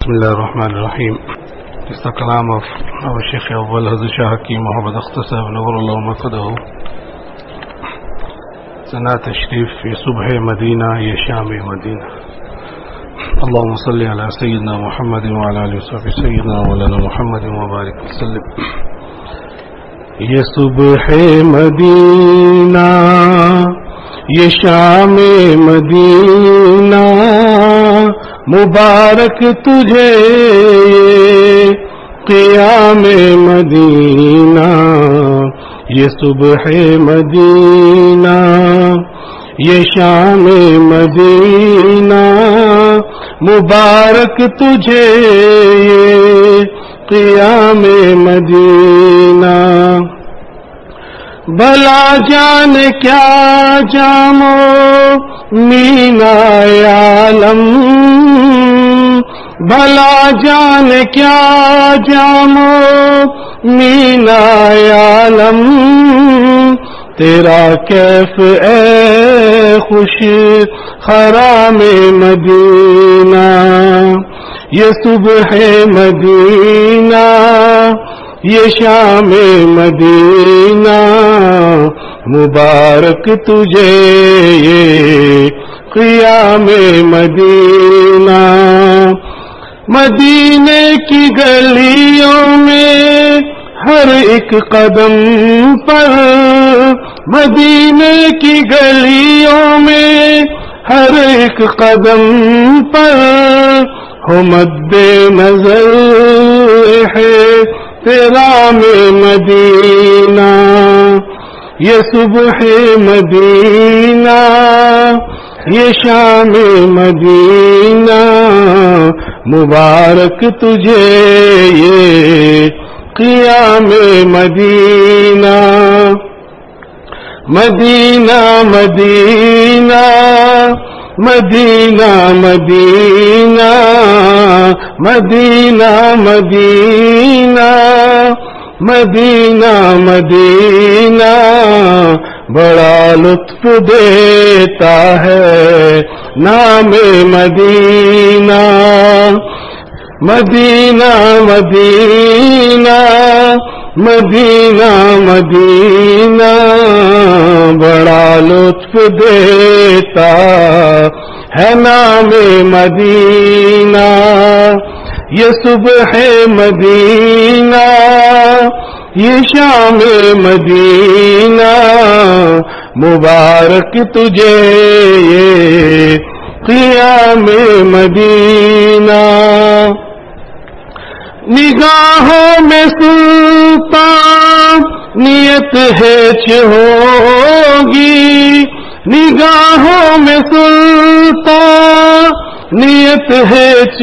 بسم الله الرحمن الرحيم. It's the kalam of our Shaykh Awwal Hazrat Shah Hakim Muhammad Akhtar Sahib Nawwarallahu Maqadahu. Sana tashrif fi subh Madina ya Sham Madina. Allahumma salli ala Sayyidina Muhammadin wa ala alihi wa sahbihi Sayyidina Mawlana Muhammadin wa barik wa sallim. Ya subh Madina ya Sham Madina مبارک تجھے یہ قیام مدینہ یہ صبح مدینہ یہ شام مدینہ مبارک تجھے یہ قیام مدینہ بھلا جان کیا جامو مینا عالم بھلا جان کیا جامو مینا عالم تیرا کیف اے خوش خرام مدینہ یہ صبح مدینہ یہ شام مدینہ مبارک تجھے یہ قیام مدینہ مدینے کی گلیوں میں ہر ایک قدم پر مدینے کی گلیوں میں ہر ایک قدم پر ہو مد نظر ہے تیرا میں مدینہ یہ صبح مدینہ یہ شام مدینہ مبارک تجھے یہ قیام مدینہ مدینہ مدینہ مدینہ مدینہ مدینہ مدینہ مدینہ مدینہ بڑا لطف دیتا ہے نام مدینہ مدینہ مدینہ مدینہ مدینہ بڑا لطف دیتا ہے نام مدینہ یہ صبح مدینہ یہ شام مدینہ مبارک تجھے یہ قیام مدینہ نگاہوں میں سلطانیت ہیچ ہوگی نگاہوں میں سلطانیت ہیچ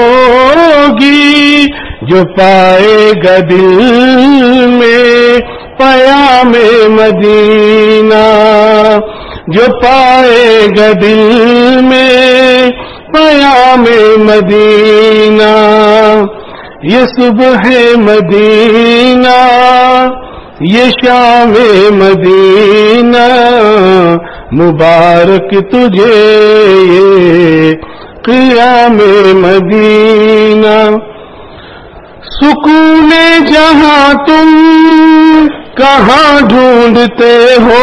ہوگی جو پائے گا دل میں پیام مدینہ جو پائے گا دل میں پیام مدینہ یہ صبح مدینہ یہ شام مدینہ مبارک تجھے یہ قیام مدینہ سکون جہاں تم کہاں ڈھونڈتے ہو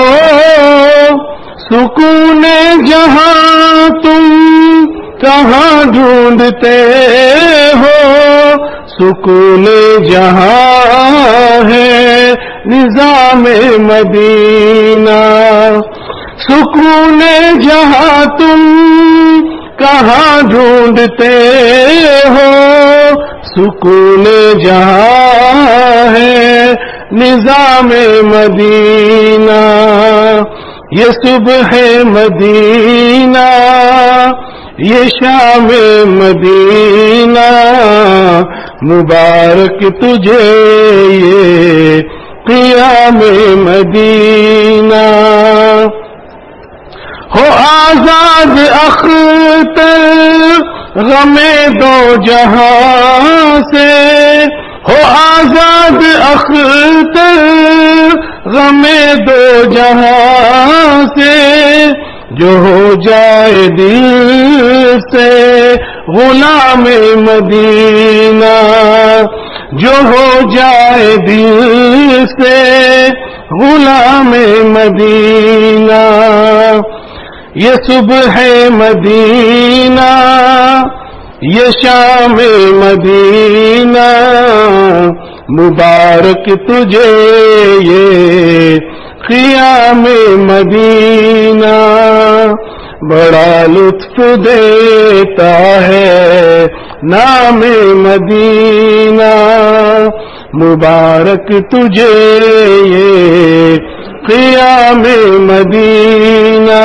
سکون جہاں تم کہاں ڈھونڈتے ہو سکون جہاں ہے نظام مدینہ سکون جہاں تم کہاں ڈھونڈتے ہو سکون جہاں ہے نظام مدینہ یہ صبح مدینہ یہ شام مدینہ مبارک تجھے یہ قیام مدینہ ہو آزاد اختر غم دو جہاں سے ہو آزاد اختر غم دو جہاں سے جو ہو جائے دل سے गुलाम मदीना जो हो जाए दिल से गुलाम मदीना ये सुबह मदीना ये शाम मदीना मुबारक तुझे ये क़ियाम मदीना बड़ा लुत्फ देता है नाम मदीना मुबारक तुझे ये क़ियाम मदीना।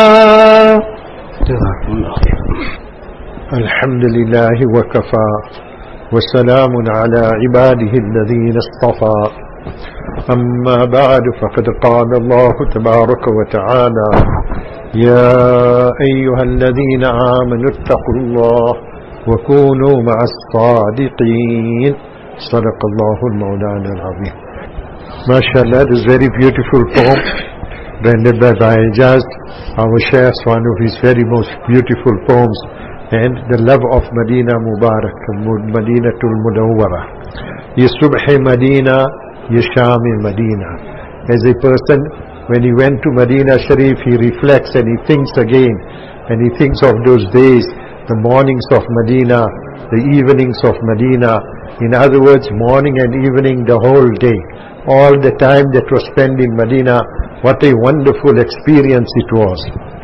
अल्हम्दुलिल्लाहि व कफ़ा व सलामुन अला इबादिहि अल्लज़ीना इस्तफ़ा अम्मा बअद फ़क़द क़ाल अल्लाहु तबारक व तआला या अय्युहल्लज़ीना आमनु इत्तक़ुल्लाह व कूनू मअस-सादिक़ीन सदक़ल्लाहुल मौलाना अज़ीम। MashaAllah, this very beautiful poem rendered by Ijaz, our Shaykh's one of his very most beautiful poems, and the love of Medina Mubarak, Madinatul Munawwara. Ye Subh Medina, Ye Sham Medina. As a person, when he went to Medina Sharif, he reflects and he thinks again, and he thinks of those days, the mornings of Medina, the evenings of Medina. In other words, morning and evening, the whole day. All the time that was spent in Medina, what a wonderful experience it was.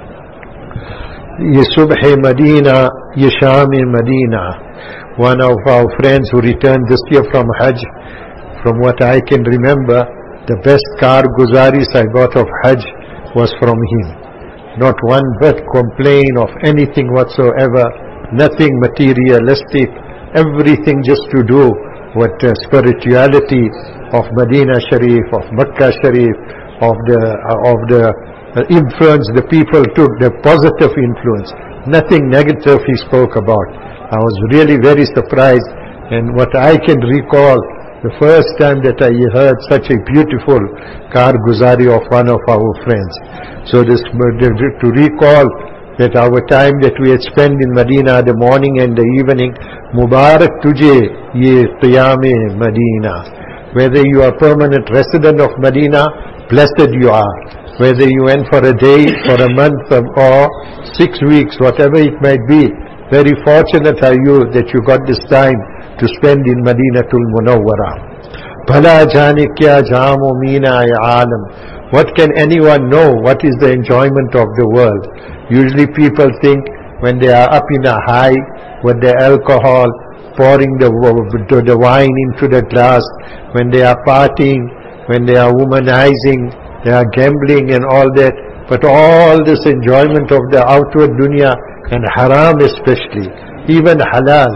Ye Subh Medina, Ye Sham Medina. One of our friends who returned this year from Hajj, from what I can remember, the best karguzaris I got of Hajj was from him. Not one bit complain of anything whatsoever, nothing materialistic, everything just to do with spirituality of Medina Sharif, of Makkah Sharif, of the influence the people took, the positive influence. Nothing negative he spoke about. I was really very surprised, and what I can recall, the first time that I heard such a beautiful karguzari of one of our friends. So this, to recall that our time that we had spent in Medina, the morning and the evening, Mubarak tujhe ye Qiyam Medina. Whether you are permanent resident of Medina, blessed you are. Whether you went for a day, for a month, or 6 weeks, whatever it might be, very fortunate are you that you got this time to spend in Madinatul Munawwara. Bhala jane kya jamo meena alam. What can anyone know? What is the enjoyment of the world? Usually people think when they are up in a high with the alcohol, pouring the wine into the glass, when they are partying, when they are womanizing, they are gambling and all that. But all this enjoyment of the outward dunya and haram especially, even halal,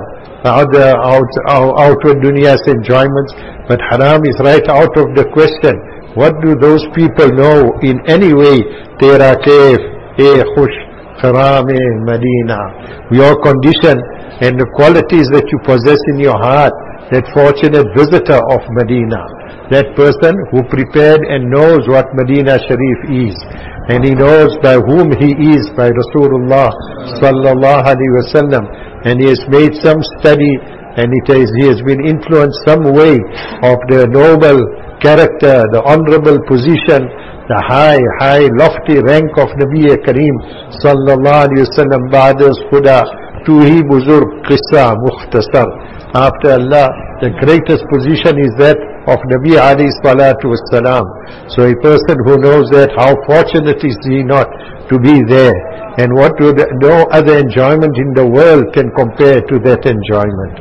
outward dunya's enjoyments, but haram is right out of the question. What do those people know in any way? Tera kaif, khush, haram Medina. Your condition and the qualities that you possess in your heart, that fortunate visitor of Medina, that person who prepared and knows what Medina Sharif is, and he knows by whom he is, by Rasulullah sallallahu alaihi wasallam, and he has made some study, and he has been influenced some way of the noble character, the honorable position, the high, lofty rank of Nabi Kareem sallallahu alaihi wasallam. Ba'das Khuda, tu hi buzurg qissa mukhtasar. After Allah, the greatest position is that of Nabi alayhi salatu wassalam. So a person who knows that, how fortunate is he not to be there, and what no other enjoyment in the world can compare to that enjoyment.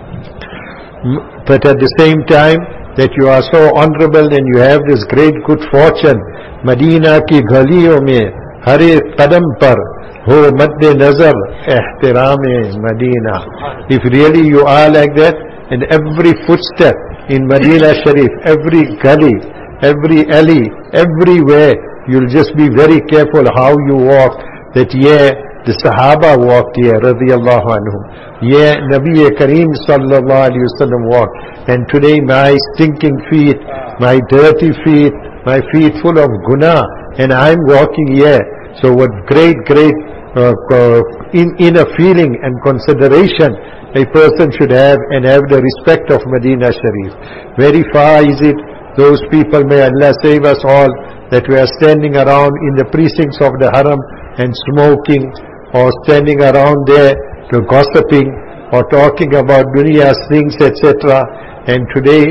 But at the same time, that you are so honorable and you have this great good fortune, Medina ki ghaliyon mein har ek qadam par ho madde nazar ihtiram Medina. If really you are like that, in every footstep in Medina Sharif, every gully, every alley, everywhere, you'll just be very careful how you walk, that the Sahaba walked here, radiyallahu anhum. Nabi Kareem sallallahu alayhi wasallam walked. And today my stinking feet, my dirty feet, my feet full of guna, and I'm walking here. So what great inner feeling and consideration a person should have and have the respect of Medina Sharif. Very far is it, those people, may Allah save us all, that we are standing around in the precincts of the Haram and smoking, or standing around there to gossiping, or talking about dunyas things, etc. And today,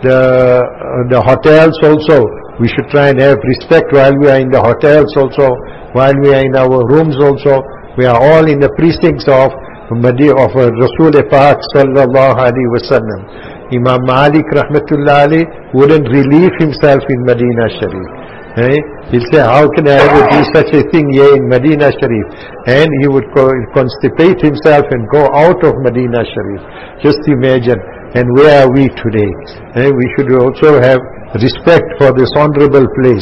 the hotels also, we should try and have respect while we are in the hotels also, while we are in our rooms also. We are all in the precincts of Rasul Pak sallallahu alaihi wasallam. Imam Malik rahmatullah alayh wouldn't relieve himself in Medina Sharif. He'll say, how can I ever do such a thing here in Medina Sharif? And he would constipate himself and go out of Medina Sharif. Just imagine. And where are we today? We should also have respect for this honorable place.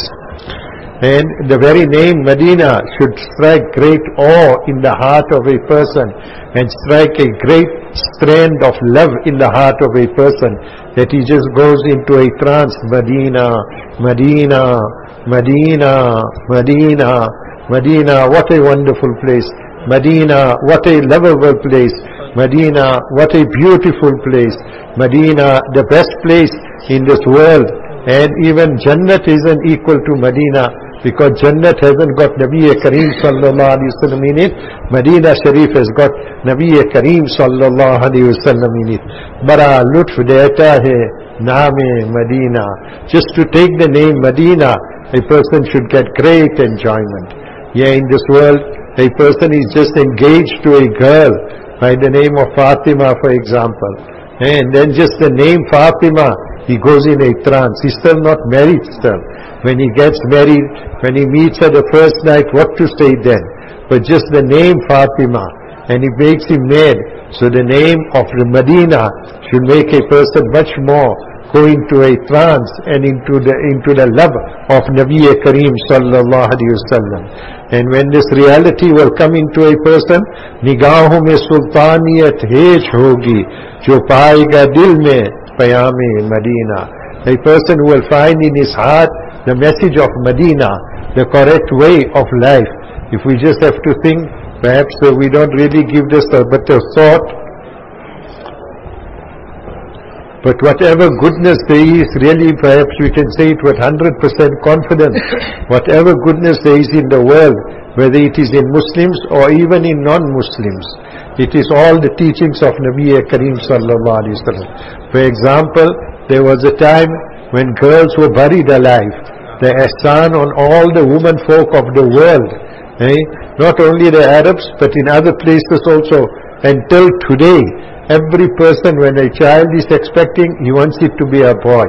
And the very name Medina should strike great awe in the heart of a person, and strike a great strand of love in the heart of a person, that he just goes into a trance. Medina, Medina, Medina, Medina, Medina, what a wonderful place. Medina, what a lovable place. Medina, what a beautiful place. Medina, the best place in this world. And even Jannat isn't equal to Medina, because Jannat hasn't got Nabi Kareem sallallahu alaihi wasallam in it. Medina Sharif has got Nabi Kareem sallallahu alaihi wasallam in it. Bara lutf deta hai naam-e Medina. Just to take the name Medina, a person should get great enjoyment. Yeah, in this world, a person is just engaged to a girl by the name of Fatima, for example. And then just the name Fatima, he goes in a trance. He's still not married still. When he gets married, when he meets her the first night, what to say then? But just the name Fatima, and it makes him mad. So the name of the Medina should make a person much more go into a trance and into the love of Nabi Kareem sallallahu alaihi wasallam. And when this reality will come into a person, nigahoं में सुल्तानियत hedge होगी, जो पाएगा दिल में पयामे Medina. A person who will find in his heart the message of Medina, the correct way of life. If we just have to think, perhaps we don't really give this but a thought. But whatever goodness there is, really perhaps we can say it with 100% confidence. Whatever goodness there is in the world, whether it is in Muslims or even in non-Muslims, it is all the teachings of Nabi Kareem sallallahu alaihi wasallam. For example, there was a time when girls were buried alive. The ihsan on all the women folk of the world, not only the Arabs but in other places also, until today, every person, when a child is expecting, he wants it to be a boy.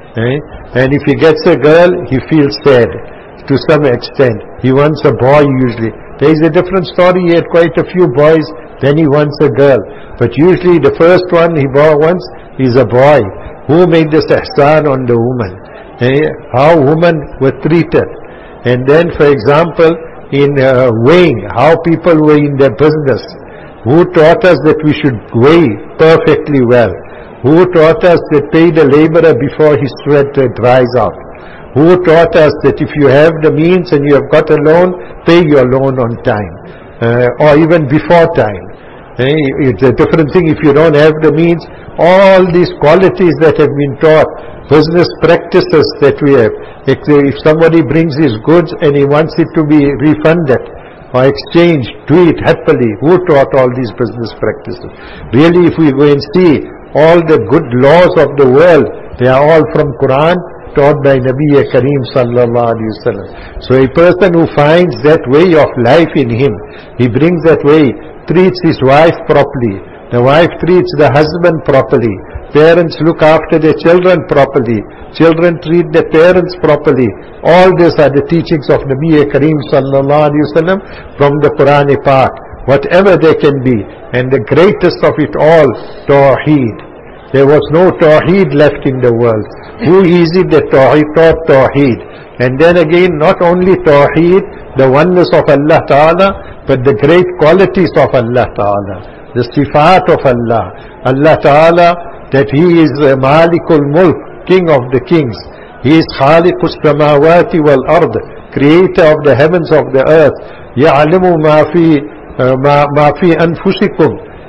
And if he gets a girl, he feels sad to some extent. He wants a boy usually. There is a different story. He had quite a few boys, then he wants a girl. But usually the first one he wants is a boy. Who made this ihsan on the woman? How women were treated. And then, for example, in weighing, how people were in their business. Who taught us that we should weigh perfectly well? Who taught us that pay the laborer before his sweat dries out? Who taught us that if you have the means and you have got a loan, pay your loan on time, or even before time? It's a different thing if you don't have the means. All these qualities that have been taught, business practices that we have. If somebody brings his goods and he wants it to be refunded or exchanged, do it happily. Who taught all these business practices? Really, if we go and see all the good laws of the world, they are all from Quran, taught by Nabi Kareem sallallahu alaihi wasallam. So a person who finds that way of life in him, he brings that way, treats his wife properly, the wife treats the husband properly, parents look after their children properly, children treat their parents properly. All these are the teachings of Nabi Kareem sallallahu alaihi wasallam from the Quran Pak, whatever they can be. And the greatest of it all, Tawheed. There was no Tawheed left in the world. Who is it that taught Tawheed? And then again, not only Tawheed, the oneness of Allah Ta'ala, but the great qualities of Allah Ta'ala, the sifat of Allah. Allah Ta'ala, that He is Malikul Mulk, King of the Kings. He is Khaliqus Samawati wal Ard, Creator of the heavens of the earth. Ya'lamu ma fi anfusikum.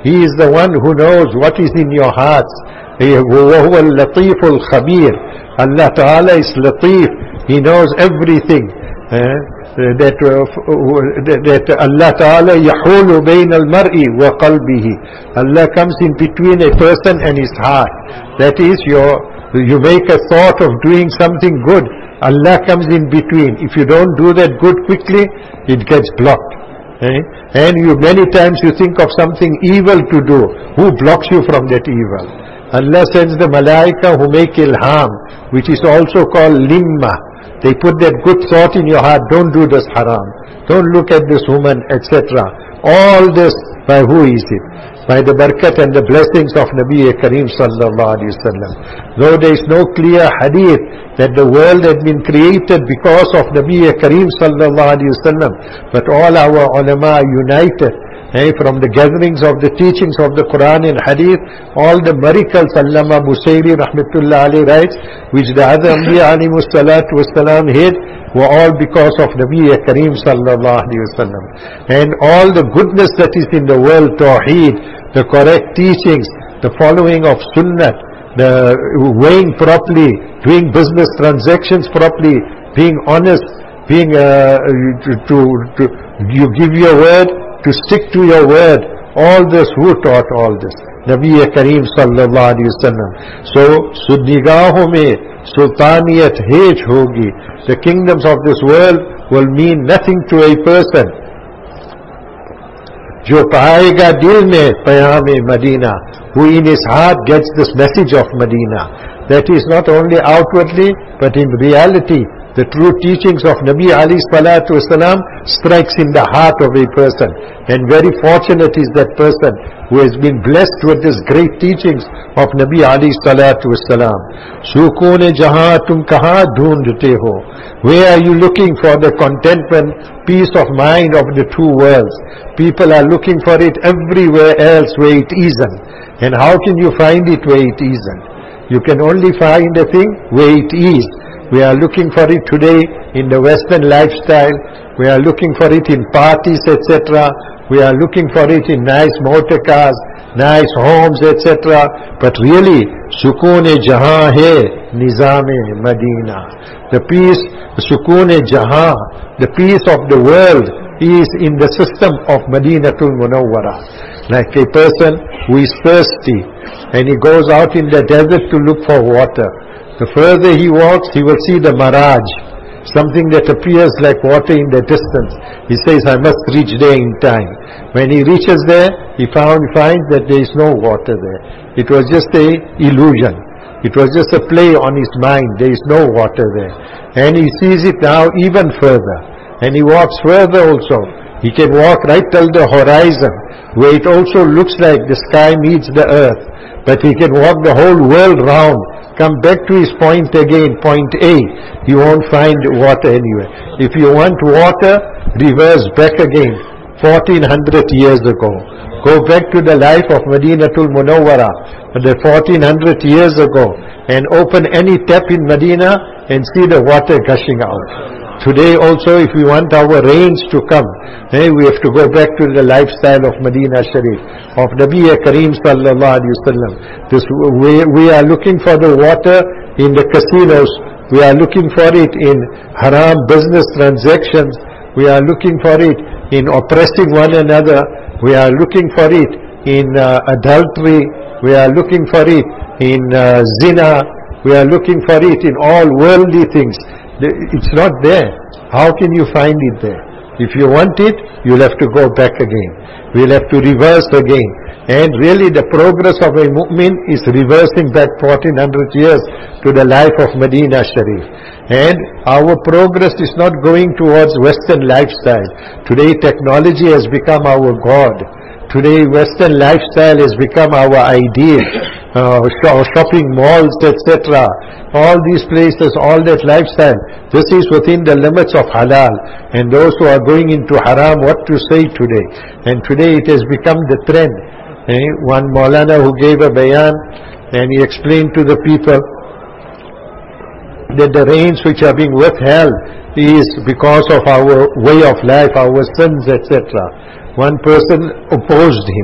He is the one who knows what is in your hearts. وَهُوَ اللَّطِيفُ الْخَبِيرُ. Allah Ta'ala is Latif. He knows everything. That Allah Ta'ala يَحُولُ بَيْنَ الْمَرْءِ وَقَلْبِهِ. Allah comes in between a person and his heart. That is, you make a thought of doing something good, Allah comes in between. If you don't do that good quickly, it gets blocked. And many times you think of something evil to do. Who blocks you from that evil? Allah sends the malaika who make ilham, which is also called limma. They put that good thought in your heart. Don't do this haram. Don't look at this woman, etc. All this, by who is it? By the barakat and the blessings of Nabi Kareem sallallahu alaihi wasallam. Though there is no clear hadith that the world had been created because of Nabi Kareem sallallahu alaihi wasallam, but all our ulama are united. From the gatherings of the teachings of the Quran and Hadith, all the miracles Allama Busayri rahmatullah alayhi writes, which the other Anbiya alayhimus salatu wassalam had, were all because of Nabi Kareem sallallahu alayhi wasallam. And all the goodness that is in the world, Tawheed, the correct teachings, the following of Sunnah, the weighing properly, doing business transactions properly, being honest, being you give your word, to stick to your word. All this, who taught all this? Nabi Kareem sallallahu alaihi wasallam. So nigaahon mein sultaniyat hej hogi. The kingdoms of this world will mean nothing to a person. Jo paayega dil mein payam-e Madina, who in his heart gets this message of Medina. That is not only outwardly, but in reality, the true teachings of Nabi alayhi salatu wasalam strikes in the heart of a person. And very fortunate is that person who has been blessed with this great teachings of Nabi alayhi salatu wasalam. Sukoon-e jahan tum kahan dhoondte ho? Where are you looking for the contentment, peace of mind of the two worlds? People are looking for it everywhere else where it isn't. And how can you find it where it isn't? You can only find a thing where it is. We are looking for it today in the Western lifestyle. We are looking for it in parties, etc. We are looking for it in nice motor cars, nice homes, etc. But really, sukoon-e jahan hai nizam-e Madina. The peace, sukoon-e jahan, the peace of the world is in the system of Madinatul Munawwara. Like a person who is thirsty and he goes out in the desert to look for water. The further he walks, he will see the mirage, something that appears like water in the distance. He says, I must reach there in time. When he reaches there, he finds that there is no water there. It was just a illusion. It was just a play on his mind. There is no water there. And he sees it now even further. And he walks further also. He can walk right till the horizon, where it also looks like the sky meets the earth. But he can walk the whole world round, come back to his point again, point A. He won't find water anywhere. If you want water, reverse back again, 1400 years ago. Go back to the life of Madinatul Munawwara, the 1400 years ago, and open any tap in Medina and see the water gushing out. Today also, if we want our rains to come, we have to go back to the lifestyle of Medina Sharif, of Nabi Kareem sallallahu alaihi wasallam. We are looking for the water in the casinos. We are looking for it in haram business transactions. We are looking for it in oppressing one another. We are looking for it in adultery. We are looking for it in zina. We are looking for it in all worldly things. It's not there. How can you find it there? If you want it, you'll have to go back again. We'll have to reverse again. And really the progress of a mu'min is reversing back 1400 years to the life of Medina Sharif. And our progress is not going towards Western lifestyle. Today technology has become our God. Today Western lifestyle has become our ideal. Shopping malls, etc. All these places, all that lifestyle, this is within the limits of halal. And those who are going into haram, what to say today? And today it has become the trend. One Maulana who gave a bayan, and he explained to the people that the rains which are being withheld is because of our way of life, our sins, etc. One person opposed him.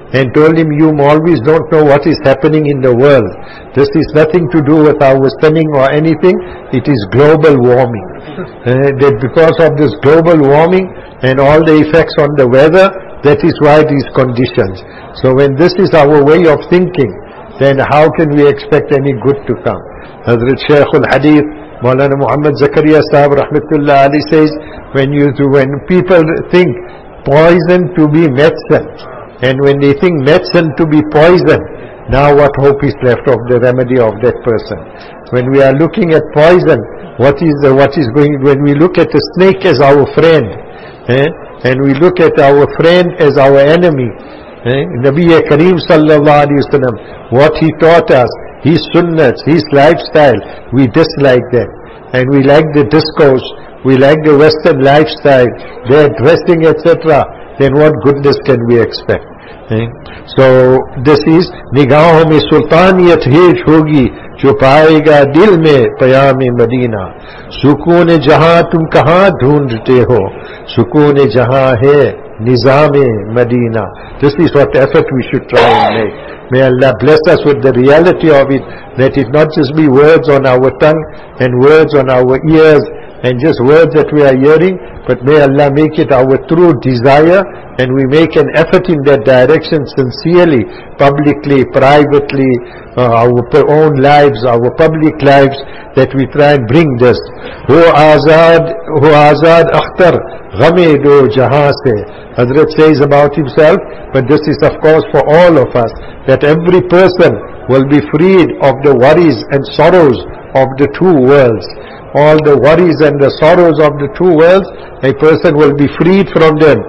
and told him, you Maulvis don't know what is happening in the world. This is nothing to do with our stunning or anything. It is global warming. That because of this global warming and all the effects on the weather, that is why these conditions. So when this is our way of thinking, then how can we expect any good to come? Hazrat Shaykh al-Hadith, Maulana Muhammad Zakaria Sahib Rahmatullah Ali says, when people think poison to be medicine, and when they think medicine to be poison, now what hope is left of the remedy of that person? When we are looking at poison, when we look at a snake as our friend, and we look at our friend as our enemy, Nabi Kareem sallallahu alayhi wa sallam, what he taught us, his sunnahs, his lifestyle, we dislike that. And we like the discourse, we like the Western lifestyle, their dressing, etc. Then what goodness can we expect? So this is निगाहों में सुल्तानियत hedge होगी जो पाएगा दिल में पयाम Medina सुकून जहां तुम कहां ढूंढते हो सुकून जहां है निजाम Medina. This is what effort we should try and make. May Allah bless us with the reality of it, that it not just be words on our tongue and words on our ears and just words that we are hearing, but may Allah make it our true desire, and we make an effort in that direction sincerely, publicly, privately, our own lives, our public lives, that we try and bring this. Ho azad akhtar ghame do jahan se. Hazrat says about himself, but this is of course for all of us, that every person will be freed of the worries and sorrows of the two worlds. All the worries and the sorrows of the two worlds, a person will be freed from them.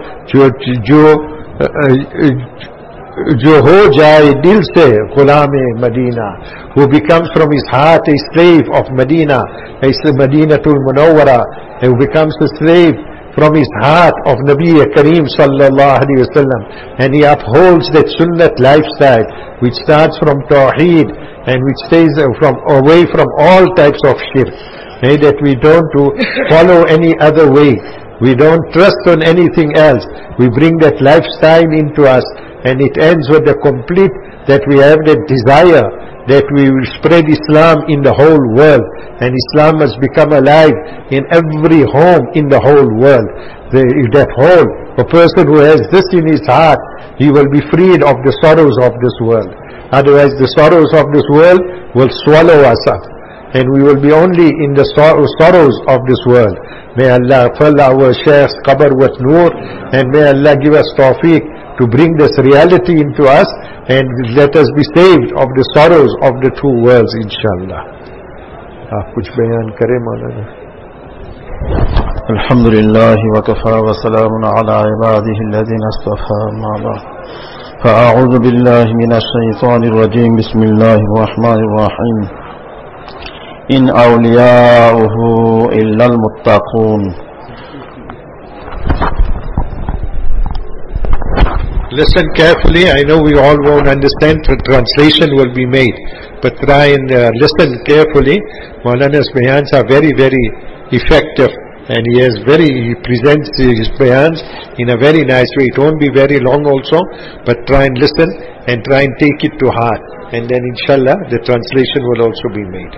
Jo ho jaye dil se ghulam-e Madina, who becomes from his heart a slave of Medina, a Madinatul Munawwara, who becomes a slave from his heart of Nabi Kareem sallallahu alaihi wasallam, and he upholds that sunnat lifestyle which starts from Tawheed and which stays away from all types of shirk. That we don't follow any other way. We don't trust on anything else. We bring that lifestyle into us, and it ends with the complete, that we have that desire that we will spread Islam in the whole world, and Islam must become alive in every home in the whole world. A person who has this in his heart, he will be freed of the sorrows of this world. Otherwise the sorrows of this world will swallow us up, and we will be only in the sorrows of this world. May Allah fill our Shaykh's qabr with noor, and may Allah give us tawfiq to bring this reality into us, and let us be saved of the sorrows of the two worlds, inshallah. Aap kuch bayan kare Maulana. Alhamdulillah wa kafa wa salamun ala ibadihi alladhina istafa ma ba'd. فأعوذ بالله من الشيطان الرجيم بسم الله الرحمن الرحيم إن أولياؤه إلا المتقون. Listen carefully. I know we all won't understand, the translation will be made, but try and listen carefully. Maulana's bayans are very, very effective, and he presents his bayans in a very nice way. It won't be very long also, but try and listen and try and take it to heart, and then inshallah the translation will also be made.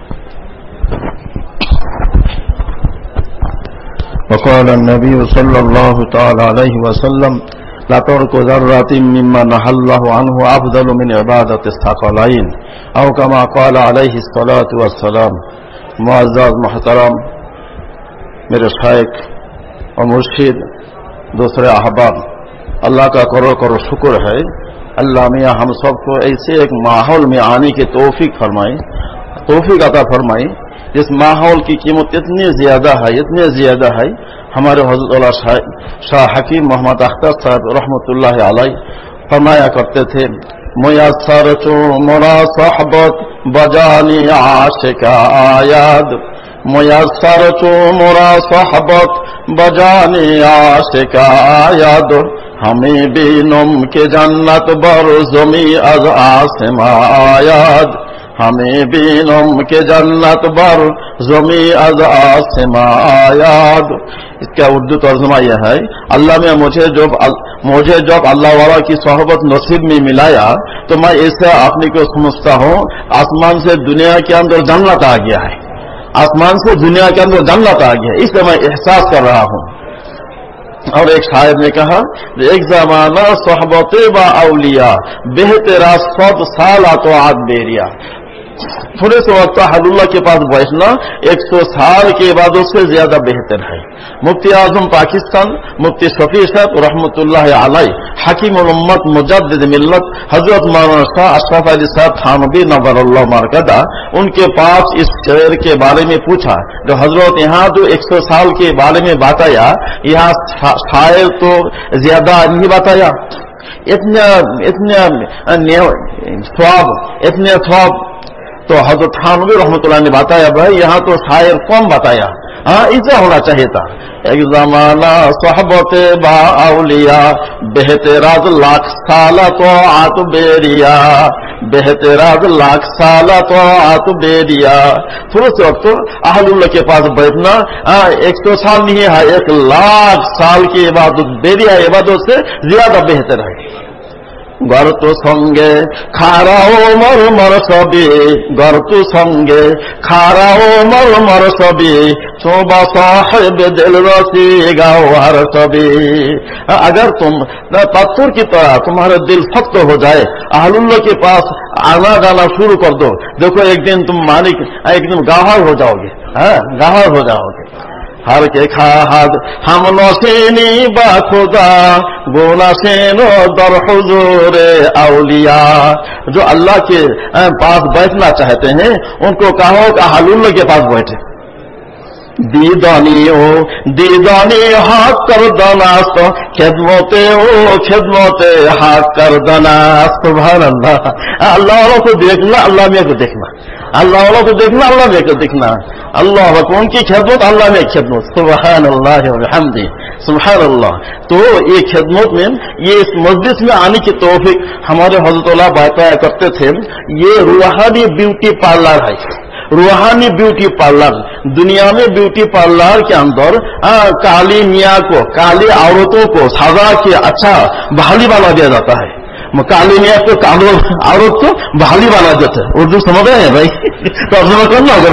وقال النبي صلى الله تعالى عليه وسلم لا ترك ذرة مما نهى الله عنه أفضل من عبادة الثقلين أو كما قال عليه الصلاة والسلام. मुअज़्ज़ज़ मोहतरम मेरे शाइख और मुर्शिद, दूसरे अहबाब, अल्लाह का करो शुक्र है, अल्लाह मियाँ हम सबको ऐसे एक माहौल में आने की तौफीक अता फरमाई जिस माहौल की कीमत इतनी ज्यादा है. हमारे हज़रत शाह हकीम मोहम्मद अख्तर साहब रहमतुल्लाह अलैह फरमाया करते थे, मुयस्सर चो मोरा सोहबत बजानी आशिका आयाद, मुयस्सर चो मोरा सोहबत बजानी आशिका आयाद, हमें बीनुम के जन्नत बर ज़मी अज़ आसमा आयाद, ہمیں بینم کے جنت بر زمی از آسمایاد. اس کا اردو ترجمہ یہ ہے، اللہ میں مجھے جب اللہ والا کی صحبت نصیب میں ملایا تو میں ایسا اپنے کو سمجھتا ہوں آسمان سے دنیا کے اندر جنت آ گیا ہے، آسمان سے دنیا کے اندر جنت آ گیا ہے، اس سے میں احساس کر رہا ہوں. اور ایک شاعر نے کہا ایک زمانہ صحبت با اولیاء بہترا 100 سال تو آگ بیریا. تھوڑے سے وقت حل اللہ کے پاس بیٹھنا 100 سال کے بعد اس سے زیادہ بہتر ہے. مفتی اعظم پاکستان مفتی شفیع صاحب رحمۃ اللہ علیہ، حکیم الامت مجدد ملت حضرت مولانا شاہ اشرف علی صاحب تھانوی نور اللہ مرکزہ، ان کے پاس اس شعر کے بارے میں پوچھا جو حضرت یہاں جو 100 سال کے بارے میں بتایا، یہاں شاعر تو زیادہ نہیں بتایا، اتنے ثواب تو حضرت تھانوی رحمۃ اللہ نے بتایا بھائی یہاں تو شاعر کم بتایا، ہاں ایسا ہونا چاہیے تھا. ایک زمانہ صحبت با اولیاء بہتراز لاکھ سال تو آت بیریا، بہتراز لاکھ سال تو آت بیریا. تھوڑے سے وقت اہل اللہ کے پاس بیٹھنا 100 سال نہیں ہے، 1,00,000 سال کی عبادت بیریا عبادت سے زیادہ بہتر ہے. گھر تو سنگے کھاراؤ مر مر سبھی، گھر تو سنگے کھاراؤ مر مر سبھی، صوبہ صاحب دل رسی گاؤ ہر سبھی. اگر تم پتھر کی طرح تمہارا دل سخت ہو جائے، اہل اللہ کے پاس آنا جانا شروع کر دو، دیکھو ایک دن تم مالک ایک دن گاہر ہو جاؤ گے، گاہر ہو جاؤ گے. ہر کے خواہد ہم نسینی با خدا گونا سینو در حضور اولیاء. جو اللہ کے پاس بیٹھنا چاہتے ہیں ان کو کہو کہ اہل اللہ کے پاس بیٹھے. دیدانی حق کر دناست خدمت حق کر دناست. سبحان اللہ. اللہ والوں کو دیکھنا، اللہ میں کو دیکھنا، اللہ والوں کو دیکھنا، اللہ میں کو دیکھنا. اللہ ان کی خدمت، اللہ میں خدمت. سبحان اللہ وبحمدہ، سبحان اللہ. تو یہ خدمت میں یہ اس مجلس میں آنے کی توفیق ہمارے حضرت اللہ بتایا کرتے تھے. یہ روحانی بیوٹی پارلر ہے، روحانی بیوٹی پارلر. دنیا میں بیوٹی پارلر کے اندر کالی میاں کو، کالی عورتوں کو سزا کے اچھا بحالی بنا دیا جاتا ہے. کالی میاں کو عورت کو بحالی بنا دیتے ہیں. اردو سمجھ رہے ہیں بھائی؟ ترجمہ کرنا ہوگا.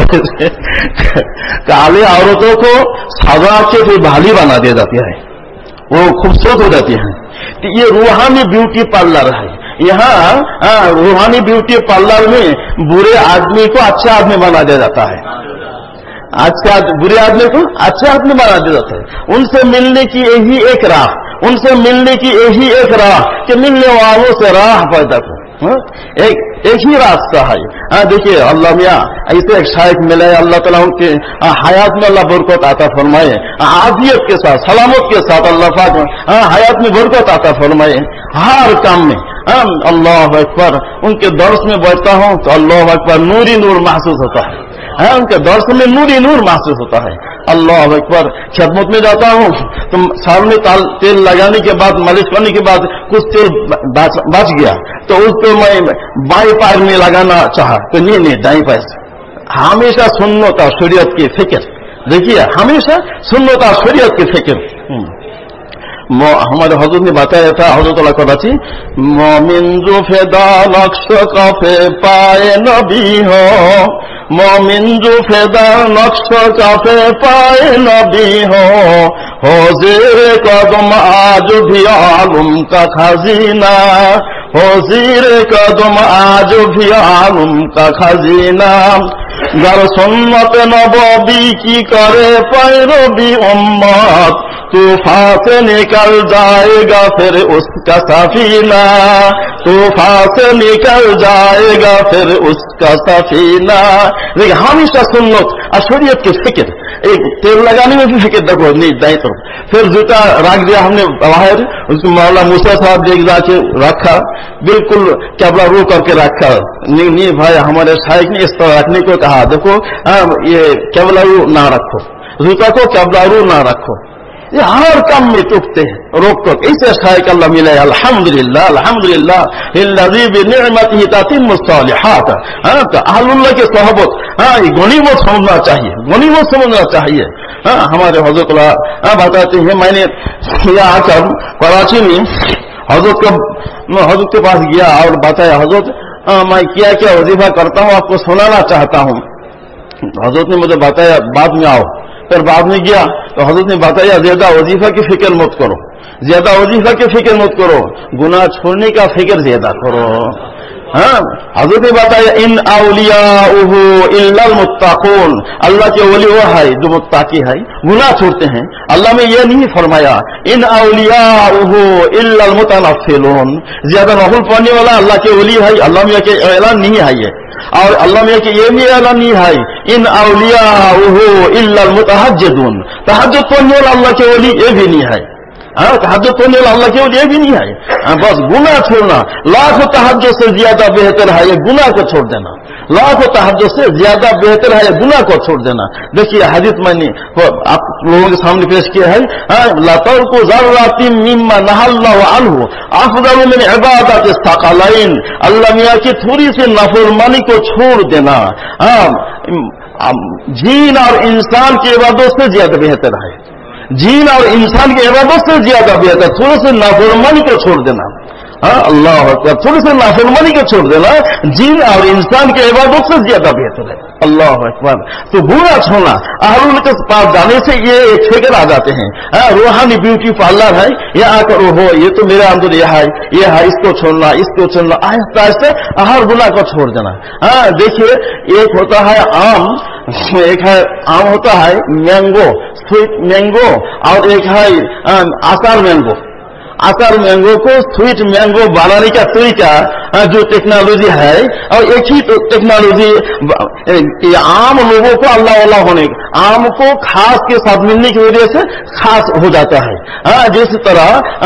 کالی عورتوں کو سزا کے پھر بحالی بنا دیا جاتی ہے، وہ خوبصورت ہو جاتی ہیں. یہ روحانی بیوٹی پارلر ہے. یہاں روحانی بیوٹی پارلر میں برے آدمی کو اچھا آدمی بنا دیا جاتا ہے، اچھا برے آدمی کو اچھا آدمی بنا دیا جاتا ہے. ان سے ملنے کی یہی ایک راہ، ان سے ملنے کی یہی ایک راہ کہ ملنے والوں سے راہ پیدا کرو. ایک ہی راستہ ہے. دیکھیے اللہ میاں ایسے ایک شاعر ملے، اللہ تعالیٰ ان کے حیات میں اللہ برکت عطا فرمائے، عافیت کے ساتھ سلامت کے ساتھ اللہ پاک حیات میں برکت عطا فرمائے ہر کام میں. اللہ اکبر. ان کے درس میں بیٹھتا ہوں تو اللہ اکبر نوری نور محسوس ہوتا ہے، ان کے درس میں نوری نور محسوس ہوتا ہے. اللہ اکبر. خدمت میں جاتا ہوں تو سال میں تیل لگانے کے بعد مالش کرنے کے بعد کچھ تیل بچ گیا تو اس پہ میں بائیں پیر میں لگانا چاہا تو نہیں دائیں پیر سے. ہمیشہ سنت اور شریعت کی فکر. دیکھیے ہمیشہ سنت اور شریعت کی فکر. ہمارے حضرت نے بتایا تھا، حضرت اللہ کو بچی مومن جو فدا نقش کافے پائے نبی ہو، مومن جو فدا نقش کافے پائے نبی ہو زیر قدم آج بھی عالم کا خزینہ، ہو زیر قدم آج بھی عالم کا خزینہ. گر سنت نبوی کی کرے پیروی امت طوفان سے نکل جائے گا پھر اس کا سفینہ، طوفان سے نکل جائے گا پھر اس کا سفینہ. لیکن ہمیشہ سنت شریعت کی فکر. ایک تیل لگانے میں بھی فکر دیکھو نہیں دائیں طرف. پھر جوتا رکھ دیا ہم نے باہر، اس کو مولانا موسیٰ صاحب دیکھ جا کے رکھا، بالکل قبلہ رو کر کے رکھا. نہیں بھائی ہمارے شیخ نے اس طرح رکھنے کو کہا. دیکھو یہ قبلہ رو نہ رکھو، جوتا کو قبلہ رو نہ رکھو. یہ ہر کام میں ٹوکتے ہیں روک ٹوک. اسے شاید اللہ ملے الحمدللہ الحمدللہ الذی بنعمتہ تتم الصالحات. اہل اللہ کے صحبت یہ غنیمت سمجھنا چاہیے, غنیمت سمجھنا چاہیے. ہمارے حضرت اللہ بتاتے ہیں, میں نے یہاں آ کر کراچی میں حضرت کے پاس گیا اور بتایا حضرت میں کیا وظیفہ کرتا ہوں آپ کو سنانا چاہتا ہوں. حضرت نے مجھے بتایا بعد میں آؤ. پھر بعد میں گیا تو حضرت نے بتایا زیادہ وظیفہ کی فکر مت کرو, زیادہ وظیفہ کی فکر مت کرو, گناہ چھوڑنے کا فکر زیادہ کرو. حضرت نے بتایا ان اولیاءہ الا المتقون, اللہ کے ولی وہ ہے جو متقی ہے, گناہ چھوڑتے ہیں. اللہ نے یہ نہیں فرمایا ان اولیاءہ الا المتنفلون, زیادہ نفل پڑھنے والا اللہ کے ولی ہے. اللہ میں کہ اعلان نہیں ہے یہ, اور اللہ میں کہ یہ بھی اعلان نہیں ہے ان اولیاءہ الا المتہجدون, تہجد پڑھنے والا اللہ کے ولی یہ بھی نہیں ہے. تہجد پڑھنے والا اللہ کے ولی یہ بھی نہیں ہے. بس گناہ چھوڑنا لاکھوں تہجد سے زیادہ بہتر ہے یہ گناہ کو چھوڑ دینا. لاکھوں تہجد سے زیادہ بہتر ہے یہ گناہ کو چھوڑ دینا. دیکھیے حدیث میں نے آپ لوگوں کے سامنے پیش کیا ہے, لا ترک ذرات مما نهى الله عنه افضل من عبادت الثقلین. اللہ میاں کی تھوڑی سی نافرمانی کو چھوڑ دینا جین اور انسان کی عبادت سے زیادہ بہتر ہے. جین اور انسان کی عبادت سے زیادہ بہتر تھوڑے سے نافرمانی کو چھوڑ دینا. اللہ اکبر, تھوڑے سے نافرمانی کو چھوڑ دینا جین اور انسان کی عبادت سے زیادہ بہتر ہے. اللہ اکبر. تو گناہ چھوڑنا اہل کے پاس جانے سے یہ ایک فکر آ جاتے ہیں, روحانی بیوٹی پارلر ہے, یہ آ کر ہو یہ تو میرے اندر یہ ہے اس کو چھوڑنا, اس کو چھوڑنا, آہستہ آہستہ ہر گناہ کو چھوڑ دینا. دیکھیے ایک ہوتا ہے آم, ایک ہے آم ہوتا ہے مینگو, سویٹ مینگو, اور ایک ہے آسار مینگو. آسار مینگو کو سویٹ مینگو بنانے کا طریقہ جو ٹیکنالوجی ہے, اور ایک ہی ٹیکنالوجی عام لوگوں کو اللہ والا ہونے آم کو خاص کے ساتھ ملنے کی وجہ سے خاص ہو جاتا ہے. جس طرح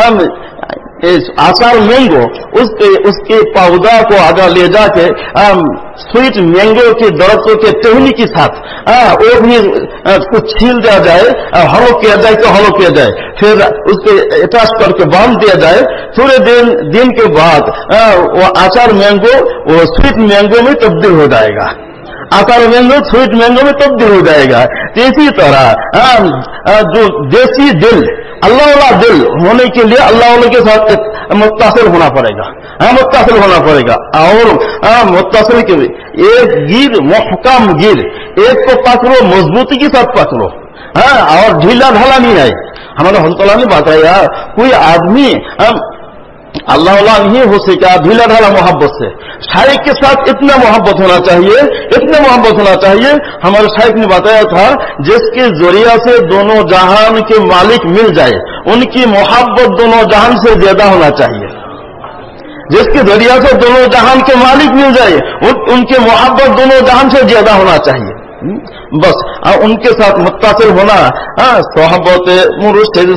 آسار مینگو اس کے پودا کو آگے لے جا کے سویٹ مینگو کے درختوں کے ٹہنی کے ساتھ وہ بھی کچھ چھیل دیا جائے, ہلو کیا جائے تو ہلو کیا جائے, پھر اس کے اٹیچ کر کے باندھ دیا جائے. تھوڑے دن کے بعد وہ آچار مینگو وہ سویٹ مینگو میں تبدیل ہو جائے گا. آچار مینگو سویٹ مینگو میں تبدیل ہو جائے گا. اسی طرح جو دیسی دل اللہ والا دل ہونے کے لیے اللہ والے کے ساتھ متصل ہونا پڑے گا, متصل ہونا پڑے گا. اور متصل کے ایک گیر محکم گیر, ایک کو پکڑو مضبوطی کے ساتھ پکڑو, اور ڈھیلا ڈھالا نہیں ہے. ہمارے حضرت اللہ نے بتایا کوئی آدمی اللہ والا نہیں ہو سکا ڈھیلا ڈھالا محبت سے. شیخ کے ساتھ اتنا محبت ہونا چاہیے, اتنا محبت ہونا چاہیے. ہمارے شیخ نے بتایا تھا جس کے ذریعہ سے دونوں جہان کے مالک مل جائے ان کی محبت دونوں جہان سے زیادہ ہونا چاہیے. جس کے ذریعہ سے دونوں جہان کے مالک مل جائے ان کی محبت دونوں جہان سے زیادہ ہونا چاہیے. بس ان کے ساتھ متصل ہونا. صحبت مرشد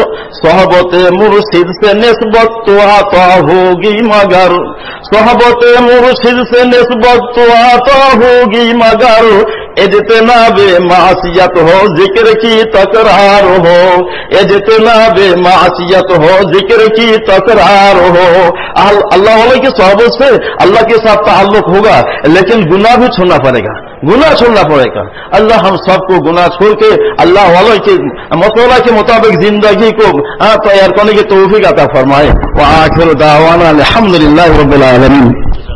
سے نسبت تو آتا ہوگی مگر, صحبت مرشد سے نسبت تو آتا ہوگی مگر اجتناب معصیت ہو ذکر کی تکرار ہو, اجتناب معصیت ہو ذکر کی تکرار ہو. اللہ والے کی صحبت سے اللہ کے ساتھ تعلق ہوگا, لیکن گناہ بھی چھوڑنا پڑے گا, گناہ چھوڑنا پڑے گا. اللہ ہم سب کو گناہ چھوڑ کے اللہ والوں کے مطالعہ کے مطابق زندگی کو تیار کرنے کی توفیق عطا فرمائے. وآخر دعوانا الحمدللہ رب العالمین.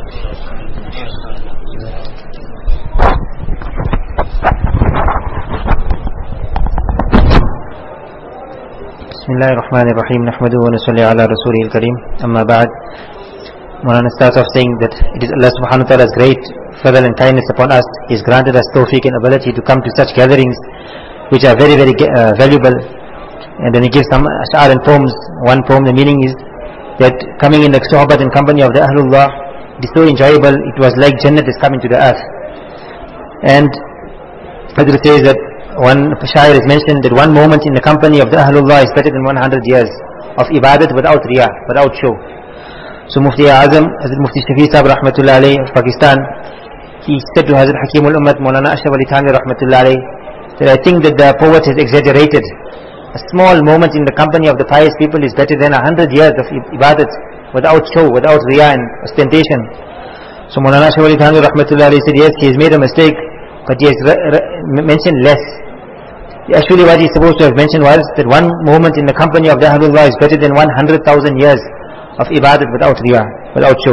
بسم الله الرحمن الرحيم نحمده ونصلي على رسوله الكريم أما بعد. Maulana starts off saying that it is Allah subhanahu wa ta'ala's great fadl and kindness upon us. He has granted us tawfiq and ability to come to such gatherings which are very, very valuable. And then he gives some ash'ar and poems. One poem, the meaning is that coming in the sohbat and company of the Ahlullah, it is so enjoyable, it was like Jannat is coming to the earth. And Hadith says that one shair has mentioned that one moment in the company of the Ahlullah is better than 100 years of ibadat without riyah, without show. So Mufti Azam, Hazrat Mufti Shafi Sahib Rahmatullah Alayhi of Pakistan, he said to Hazrat Hakim al-Ummat Maulana Ashraf Ali Thanwi Rahmatullah Alayhi that I think that the poet has exaggerated a small moment in the company of the pious people is better than 100 years of ibadat without show, without riya and ostentation. So Maulana Shah Wali Thanvi Rahmatullah said, yes, he has made a mistake, but he has mentioned less. Actually what he is supposed to have mentioned was that one moment in the company of the Ahlullah is better than 100,000 years of ibadat without riya, without show.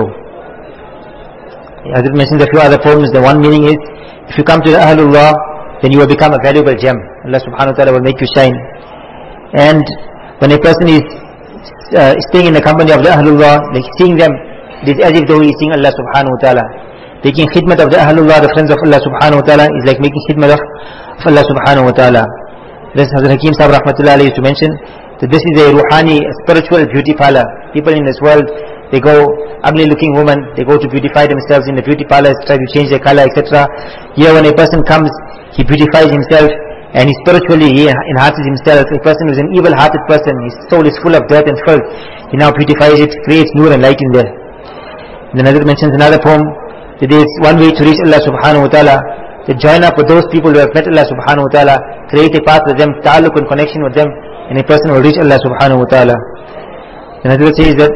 As it mentions a few other poems, the one meaning is, if you come to the Ahlullah, then you will become a valuable gem. Allah subhanahu wa ta'ala will make you shine. And when a person is staying in the company of the Ahlullah, like seeing them, it is as if though he is seeing Allah subhanahu wa ta'ala. Taking khidmat of the Ahlullah, the friends of Allah subhanahu wa ta'ala, is like making khidmat of Allah subhanahu wa ta'ala. This Hazrat Hakim Sahib Rahmatullah used to mention that this is a ruhani, a spiritual beauty parlor. People in this world, they go, ugly looking women, they go to beautify themselves in the beauty parlors, try to change their color, etc. Here when a person comes, he beautifies himself, and he spiritually, he enhances himself. A person who is an evil-hearted person, his soul is full of dirt and filth, he now beautifies it, creates nur and light in there. Then Hazrat mentions another poem, that there is one way to reach Allah subhanahu wa ta'ala, to join up with those people who have met Allah subhanahu wa ta'ala, create a path with them, ta'alluq and connection with them, and a person will reach Allah subhanahu wa ta'ala. Then Hazrat says that,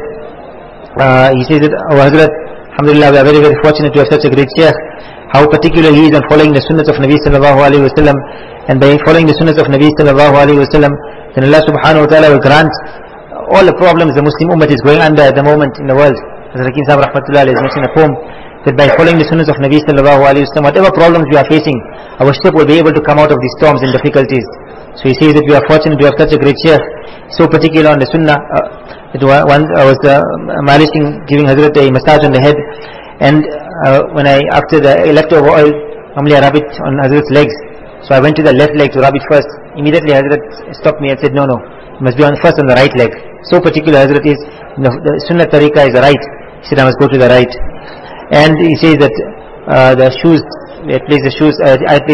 he says that, oh Hazrat, alhamdulillah, we are very, very fortunate to have such a great Shaykh. How particular he is on following the sunnahs of Nabi sallallahu alayhi wa sallam, and by following the sunnahs of Nabi sallallahu alayhi wa sallam, then Allah subhanahu wa ta'ala will grant all the problems the Muslim ummah is going under at the moment in the world. As Hakim Sahib Rahmatullah has mentioned a poem, that by following the sunnahs of Nabi sallallahu alayhi wa sallam, whatever problems we are facing, our ship will be able to come out of these storms and difficulties. So he says that we are fortunate to have such a great Shaykh, so particular on the sunnah. Once I was giving Hazrat a massage on the head, and when after the leftover oil, normally I rub it on Hazrat's legs. So I went to the left leg to rub it first. Immediately Hazrat stopped me and said, no, it must be first on the right leg. So particular Hazrat is, the sunnah tariqah is the right. He said I must go to the right. And he says that the shoes, I place the shoes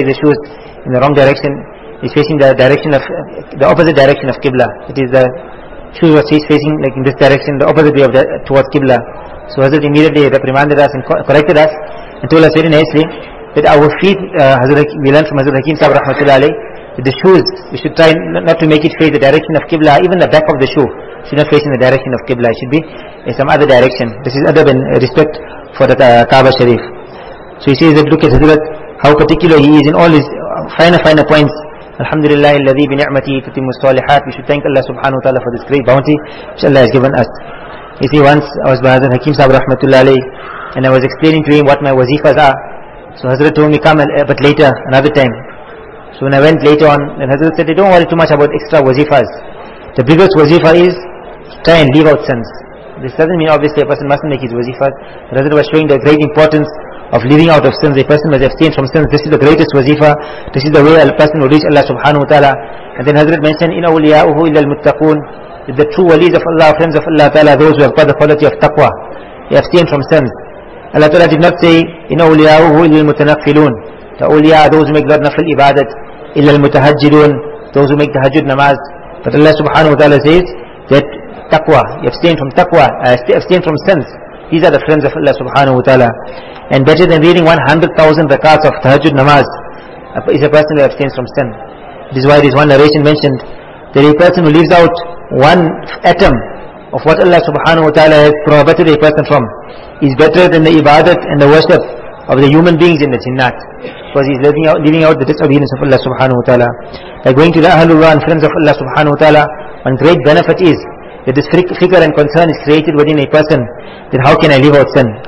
in the wrong direction. He's facing the opposite direction of Qibla. It is the shoes was facing like in this direction, the opposite way towards Qibla. So Hazrat immediately reprimanded us and corrected us and told us very nicely that our feet, we learned from Hazrat Hakim Sahib Rahmatullah alayhi, that the shoes, we should try not to make it face the direction of Qibla, even the back of the shoe should not face in the direction of Qibla, it should be in some other direction. This is adab and respect for the Kaaba Sharif. So he says that look at Hazrat, how particular he is in all his finer points. Alhamdulillah alladhi bi ni'matihi tatimmu salihat. We should thank Allah subhanahu wa ta'ala for this great bounty which Allah has given us. You see, once I was by Hazrat Hakim Sahib Rahmatullah alayhi, and I was explaining to him what my wazifas are. So Hazrat told me come but later, another time. So when I went later on, then Hazrat said, don't worry too much about extra wazifas. The biggest wazifa is try and leave out sins. This doesn't mean obviously a person mustn't make his wazifas. But Hazrat was showing the great importance of leaving out of sins. A person must abstain from sins. This is the greatest wazifa. This is the way a person will reach Allah subhanahu wa ta'ala. And then Hazrat mentioned, in awliya'uhu illa al-muttaqun, the true walis of Allah, friends of Allah ta'ala, those who have got the quality of taqwa, they abstain from sins. Allah ta'ala did not say, in awliya'uhu illa al-mutanaffilun, the awliya are those who make God nafil ibadat, illa al-mutahajjidun, those who make tahajjud namaz. But Allah subhanahu wa ta'ala says that taqwa, you abstain from taqwa, abstain from sins. These are the friends of Allah subhanahu wa ta'ala. And better than reading 100,000 rakats of tahajjud namaz is a person who abstains from sin. This is why there is one narration mentioned that a person who leaves out one atom of what Allah subhanahu wa ta'ala has prohibited a person from is better than the ibadat and the worship of the human beings in the jinnat, because he is leaving out the disobedience of Allah subhanahu wa ta'ala. By going to the Ahlullah and friends of Allah subhanahu wa ta'ala, one great benefit is that this fikr and concern is created within a person, that how can I leave out sin.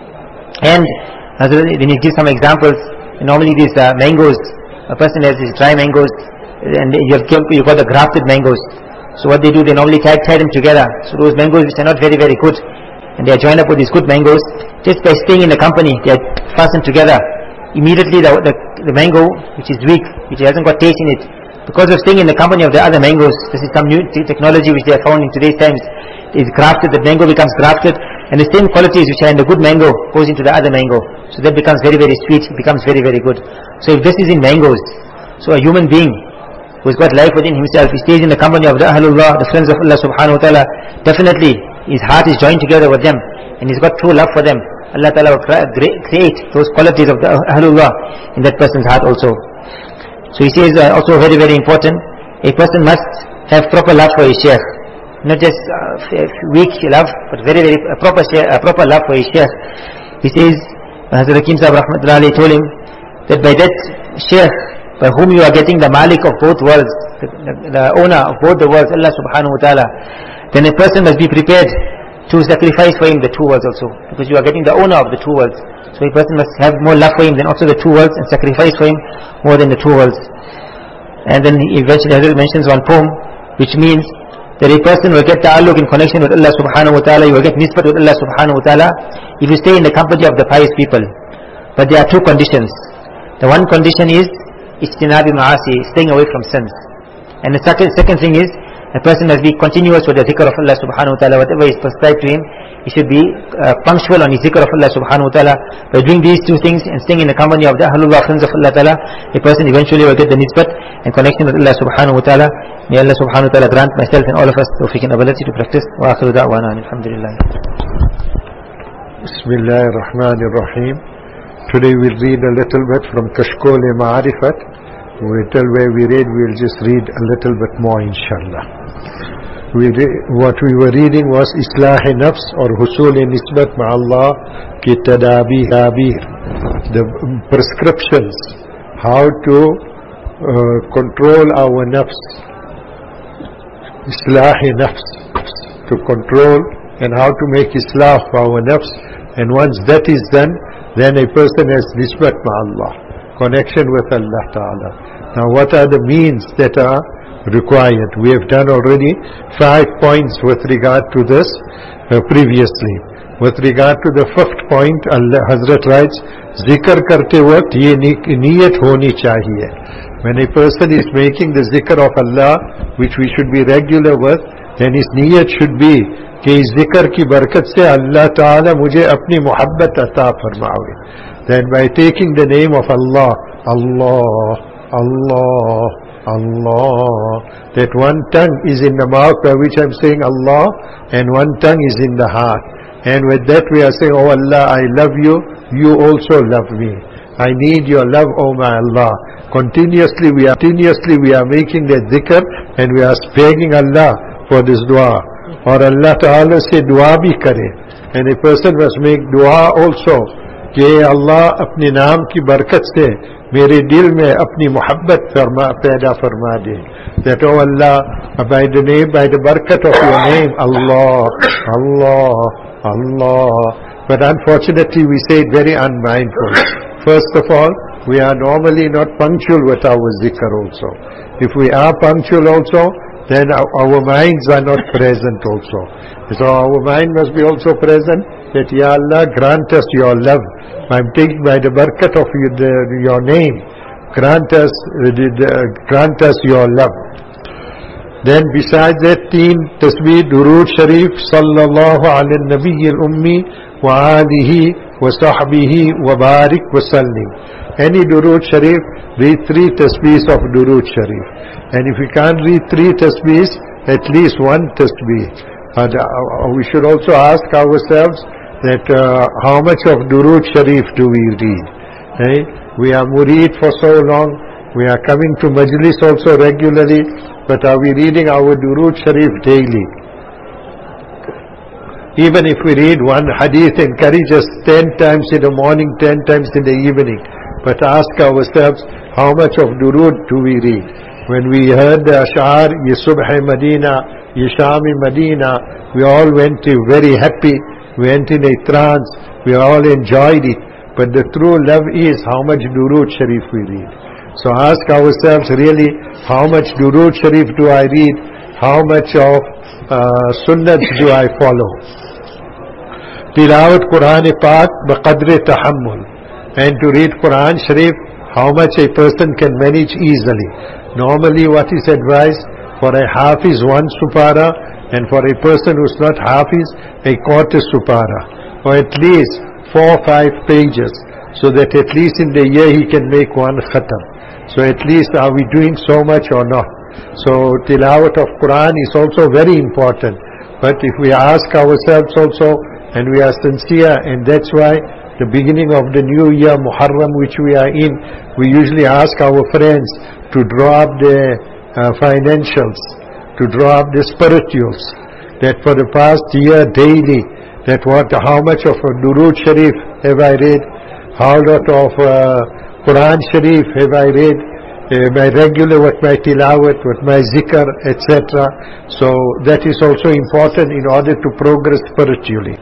And when you give some examples, normally these mangoes, a person has these dry mangoes, and you've got the grafted mangoes. So what they do, they normally tie them together. So those mangoes which are not very, very good, and they are joined up with these good mangoes, just by staying in the company, they are fastened together. Immediately the mango, which is weak, which hasn't got taste in it, because of staying in the company of the other mangoes, this is some new technology which they have found in today's times, is grafted, the mango becomes grafted, and the same qualities which are in the good mango goes into the other mango. So that becomes very, very sweet, it becomes very, very good. So if this is in mangoes, so a human being who has got life within himself, he stays in the company of the Ahlullah, the friends of Allah subhanahu wa ta'ala, definitely his heart is joined together with them, and he's got true love for them. Allah ta'ala will create those qualities of the Ahlullah in that person's heart also. So he says also very, very important, a person must have proper love for his sheikh. Not just weak love, but very, very proper love for his sheikh. He says, Hazrat Hakim Sahib Rahmatullahi told him that by that sheikh, by whom you are getting the malik of both worlds, the owner of both the worlds, Allah subhanahu wa ta'ala, then a person must be prepared to sacrifice for him the two worlds also, because you are getting the owner of the two worlds. So a person must have more love for him than also the two worlds, and sacrifice for him more than the two worlds. And then he eventually mentions one poem, which means that a person will get ta'alluq in connection with Allah subhanahu wa ta'ala, he will get nisbat with Allah subhanahu wa ta'ala if you stay in the company of the pious people. But there are two conditions. The one condition is ijtinabi ma'asi, staying away from sins. And the second thing is, a person must be continuous with the dhikr of Allah subhanahu wa ta'ala. Whatever is prescribed to him, he should be punctual on his dhikr of Allah subhanahu wa ta'ala. By doing these two things and staying in the company of the ahlullah, friends of Allah ta'ala, a person eventually will get the nisbat and connection with Allah subhanahu wa ta'ala. May Allah subhanahu wa ta'ala grant myself and all of us tawfiq and ability to practice. Wa akhiru da'wana alhamdulillah. Bismillah ar-Rahman ar-Rahim. Today we'll read a little bit from Kashkol-e-Ma'arifat. Till where we read, we'll just read a little bit more inshallah. What we were reading was Islah-e Nafs or Husul-e Nisbat Ma'allah ki Tadabir, the prescriptions, how to control our nafs. Islah-e Nafs, to control and how to make Islah for our nafs. And once that is done, then a person has Nisbat Ma'allah, connection with Allah Ta'ala. Now what are the means that are required? We have done already 5 points with regard to this previously. With regard to the 5th point, Allah Hazrat writes, zikr karte waqt ye niyat honi chahiye. When a person is making the zikr of Allah, which we should be regular with, then his niyat should be कि इस जिक्र की बरकत से अल्लाह ताला मुझे अपनी मोहब्बत अता फरमावे. Then by taking the name of Allah, Allah, Allah, Allah, that one tongue is in the mouth by which I'm saying Allah, and one tongue is in the heart. And with that we are saying, oh Allah, I love you, you also love me. I need your love, oh my Allah. Continuously we are making that dhikr, and we are begging Allah for this dua. Or Allah Ta'ala se dua bhi kare. And a person must make dua also, कि अल्लाह अपने नाम की बरकत से मेरे दिल में अपनी मोहब्बत पैदा फरमा दे. That oh Allah, by the barakat of your name, Allah, Allah, Allah. But unfortunately we say it very unmindful. First of all, we are normally not punctual with our zikr also. If we are punctual also, then our minds are not present also. So our mind must be also present, that Ya Allah, grant us your love. I'm taking by the barakat of your name, grant us your love. Then besides that, 3 tasbih durood sharif sallallahu ala nabiy al-ummi wa alihi wa sahbihi wa barik wa sallim. Any durood sharif, read 3 tasbihs of durood sharif. And if we can't read 3 tasbihs, at least 1 tasbih. We should also ask ourselves that how much of durood sharif do we read? We are murid for so long, we are coming to majlis also regularly, but are we reading our durood sharif daily? Even if we read 1 hadith, encourage us 10 times in the morning, 10 times in the evening. But ask ourselves, how much of durood do we read? When we heard the ash'ar, Ye Subh-e Madina, Ye Sham-e Madina, we all went very happy, we went in a trance, we all enjoyed it. But the true love is how much durood sharif we read. So ask ourselves really, how much durood sharif do I read? How much of sunnats do I follow? Tilawat Quran-e-Pak baqadr tahammul. And to read Quran Sharif, how much a person can manage easily. Normally what is advised, for a Hafiz 1 supara, and for a person who's not Hafiz, a quarter supara, or at least 4 or 5 pages, so that at least in the year he can make 1 khatam. So at least are we doing so much or not? So tilawat of Quran is also very important. But if we ask ourselves also, and we are sincere, and that's why the beginning of the new year, Muharram, which we are in, we usually ask our friends to draw up their financials, to to draw up the spirituals, that for the past year daily, that how much of Durood Sharif have I read, how lot of Quran Sharif have I read, my regular, what my tilawat, what my zikr, etc. So that is also important in order to progress spiritually.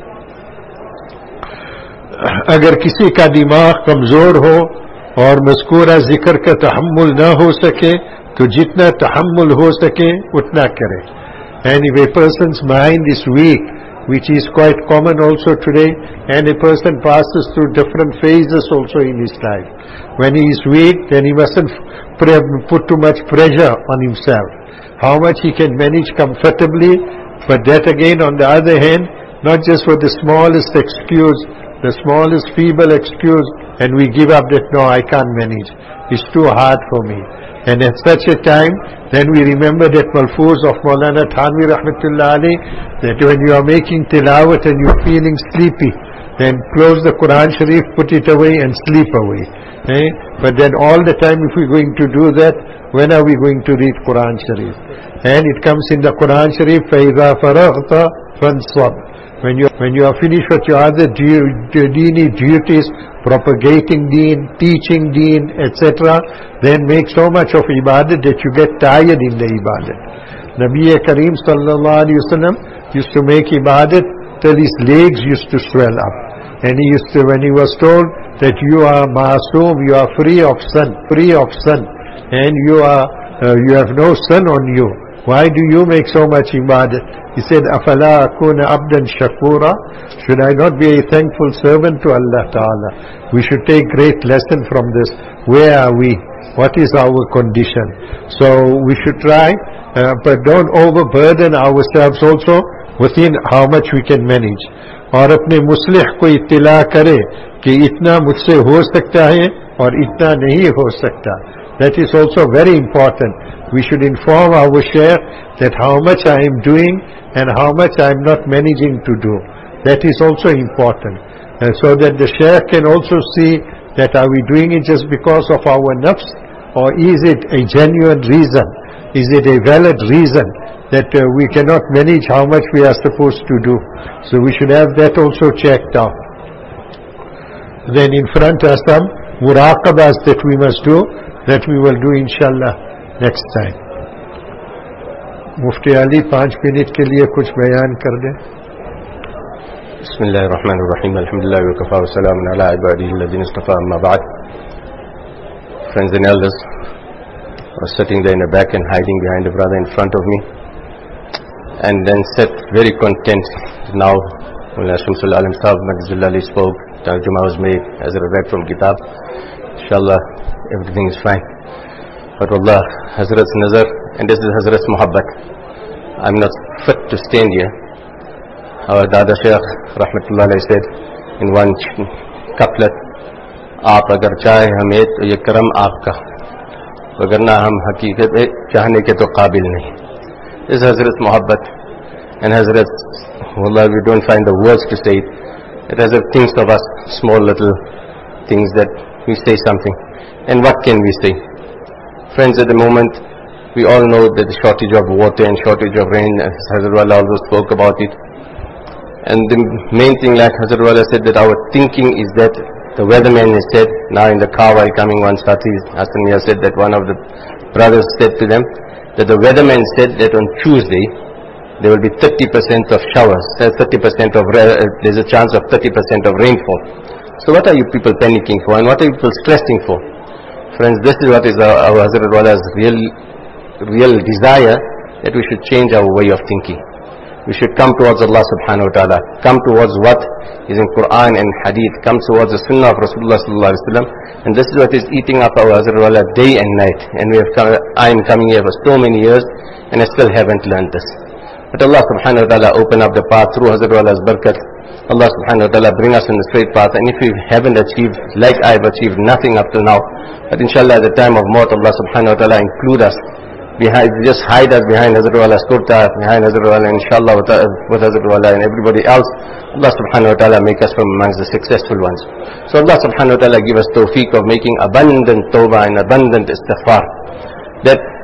अगर किसी का दिमाग कमजोर हो और मज़कूरा जिक्र का तहम्मुल ना हो सके तो जितना तहम्मुल हो सके उतना करे. And if a person's mind is weak, which is quite common also today, and a person passes through different phases also in his life. When he is weak, then he mustn't put too much pressure on himself. How much he can manage comfortably, but that again on the other hand, not just for the smallest excuse, the smallest feeble excuse, and we give up that, no, I can't manage. It's too hard for me. And at such a time, then we remember that Malfuz of Maulana Thanvi Rahmatullah Ali, that when you are making tilawat and you're feeling sleepy, then close the Quran Sharif, put it away and sleep away. But then all the time if we're going to do that, when are we going to read Quran Sharif? And it comes in the Quran Sharif, فَإِذَا فَرَغْتَ فَانْصَبْ. When you are finished with your other deeni duties, propagating deen, teaching deen, etc., then make so much of ibadat that you get tired in the ibadat. Nabi Kareem sallallahu alayhi wasallam used to make ibadat till his legs used to swell up. And he used to, when he was told that you are masoom, you are free of sin, and you have no sin on you, why do you make so much ibadat? He said, أَفَلَا أَكُونَ عَبْدًا شَكُورًا. Should I not be a thankful servant to Allah Ta'ala? We should take great lesson from this. Where are we? What is our condition? So we should try, but don't overburden ourselves also within how much we can manage. और अपने मुस्लिह को इत्तिला करे कि इतना मुझसे हो सकता है और इतना नहीं हो सकता. That is also very important. We should inform our shaykh that how much I am doing and how much I am not managing to do. That is also important. So that the shaykh can also see that are we doing it just because of our nafs, or is it a genuine reason? Is it a valid reason that we cannot manage how much we are supposed to do? So we should have that also checked out. Then in front are some muraqabas that we must do, that we will do inshallah next time. Mufti Ali 5 minute के लिए कुछ बयान कर दें. Bismillahirrahmanirrahim. Alhamdulillah wa kafa wa salamun ala ibadihi alladhina istafa, amma ba'd. Friends and elders, I was sitting there in the back and hiding behind a brother in front of me, and then sat very content. Now Mullah Shamsul Alam Sahib Magzullah spoke, Tarjuma was made as a read from Kitab. Inshallah everything is fine. But Allah, Hazrat's Nazar, and this is Hazrat's Muhabbat. I'm not fit to stand here. Our Dada Shaykh Rahmatullah said in one couplet, आप अगर चाहे हमें तो ये करम आपका, वगरना हम हकीकत चाहने के तो काबिल नहीं. This is Hazrat's Muhabbat, and Hazrat, wallah, we don't find the words to say it. It Hazrat thinks of us, small little things that we say something. And what can we say? Friends, at the moment, we all know that the shortage of water and shortage of rain, as Hazrat Wala also spoke about it. And the main thing, like Hazrat Wala said, that our thinking is that the weatherman has said, now in the car while coming one Sati Hasaniya said that one of the brothers said to them, that the weatherman said that on Tuesday, there will be 30% of showers, 30% of, there's a chance of 30% of rainfall. So what are you people panicking for, and what are you people stressing for? Friends, this is what is our Hazrat Wala's real desire, that we should change our way of thinking. We should come towards Allah subhanahu wa ta'ala, come towards what is in Quran and Hadith, come towards the Sunnah of Rasulullah sallallahu alaihi wasallam, and this is what is eating up our Hazrat Wala day and night. And I am coming here for so many years, and I still haven't learned this. But Allah subhanahu wa ta'ala open up the path through Hazrat Wala's barakat. Allah subhanahu wa ta'ala bring us in the straight path, and if we haven't achieved, like I've achieved nothing up till now, but inshallah at the time of maut, Allah subhanahu wa ta'ala include us behind, just hide us behind Hazrat Wala's kurta, behind Hazrat Wala, and inshallah with Hazrat Wala and everybody else, Allah subhanahu wa ta'ala make us from amongst the successful ones. So Allah subhanahu wa ta'ala give us tawfiq of making abundant tawbah and abundant istighfar, that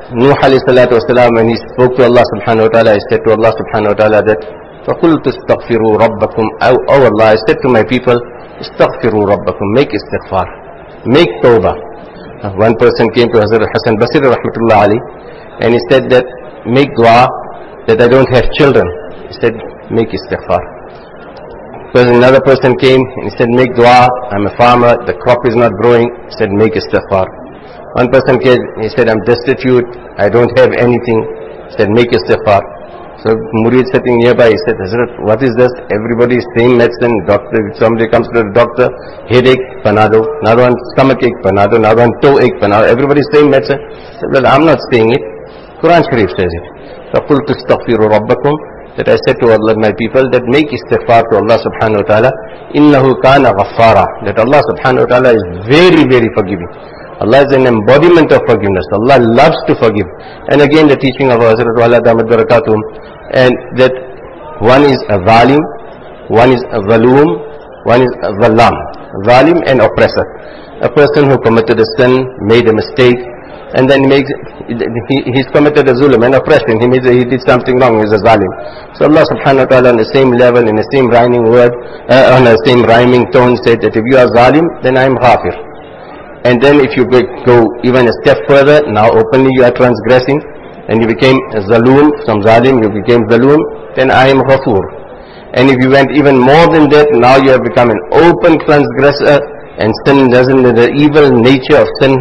Nuh alayhi salatu wasalam, when he spoke to Allah subhanahu wa ta'ala, he said to Allah subhanahu wa ta'ala that فَقُلْتُ اسْتَغْفِرُوا رَبَّكُمْ. Oh Allah, I said to my people, اسْتَغْفِرُوا رَبَّكُمْ, make istighfar, make tawbah. One person came to Hazrat Hassan Basri rahmatullah ali, and he said that make dua that I don't have children. He said make istighfar. Another person came and he said make dua, I'm a farmer, the crop is not growing. He said make istighfar. One person came, he said I'm destitute, I don't have anything. He said make istighfar. So Murid sitting nearby, he said, Hazrat, what is this? Everybody is saying medicine, doctor, somebody comes to the doctor, headache, panado, another one stomach ache, panado, another one toe ache, panado, everybody is saying medicine. He said, well, I'm not saying it, Quran Sharif says it. فَقُلْتُ اسْتَغْفِرُوا رَبَّكُمْ, that I said to Allah, my people, that make istighfar to Allah subhanahu wa ta'ala, إِنَّهُ كَانَ غَفَّارًا, that Allah subhanahu wa ta'ala is very, very forgiving. Allah is an embodiment of forgiveness. Allah loves to forgive. And again the teaching of Hazrat Wala Damat Barakatuh, and that one is a zalim, one is a zaloom, one is a zalam. Zalim and oppressor. A person who committed a sin, made a mistake, and then he's committed a zulm, an oppression. He did something wrong, he's a zalim. So Allah subhanahu wa ta'ala on the same level, in the same rhyming word, on the same rhyming tone said that if you are zalim, then I am ghafir. And then if you go even a step further, now openly you are transgressing, and you became zaloom, from zalim you became zaloom, then I am ghafur. And if you went even more than that, now you have become an open transgressor, and sin doesn't, the evil nature of sin,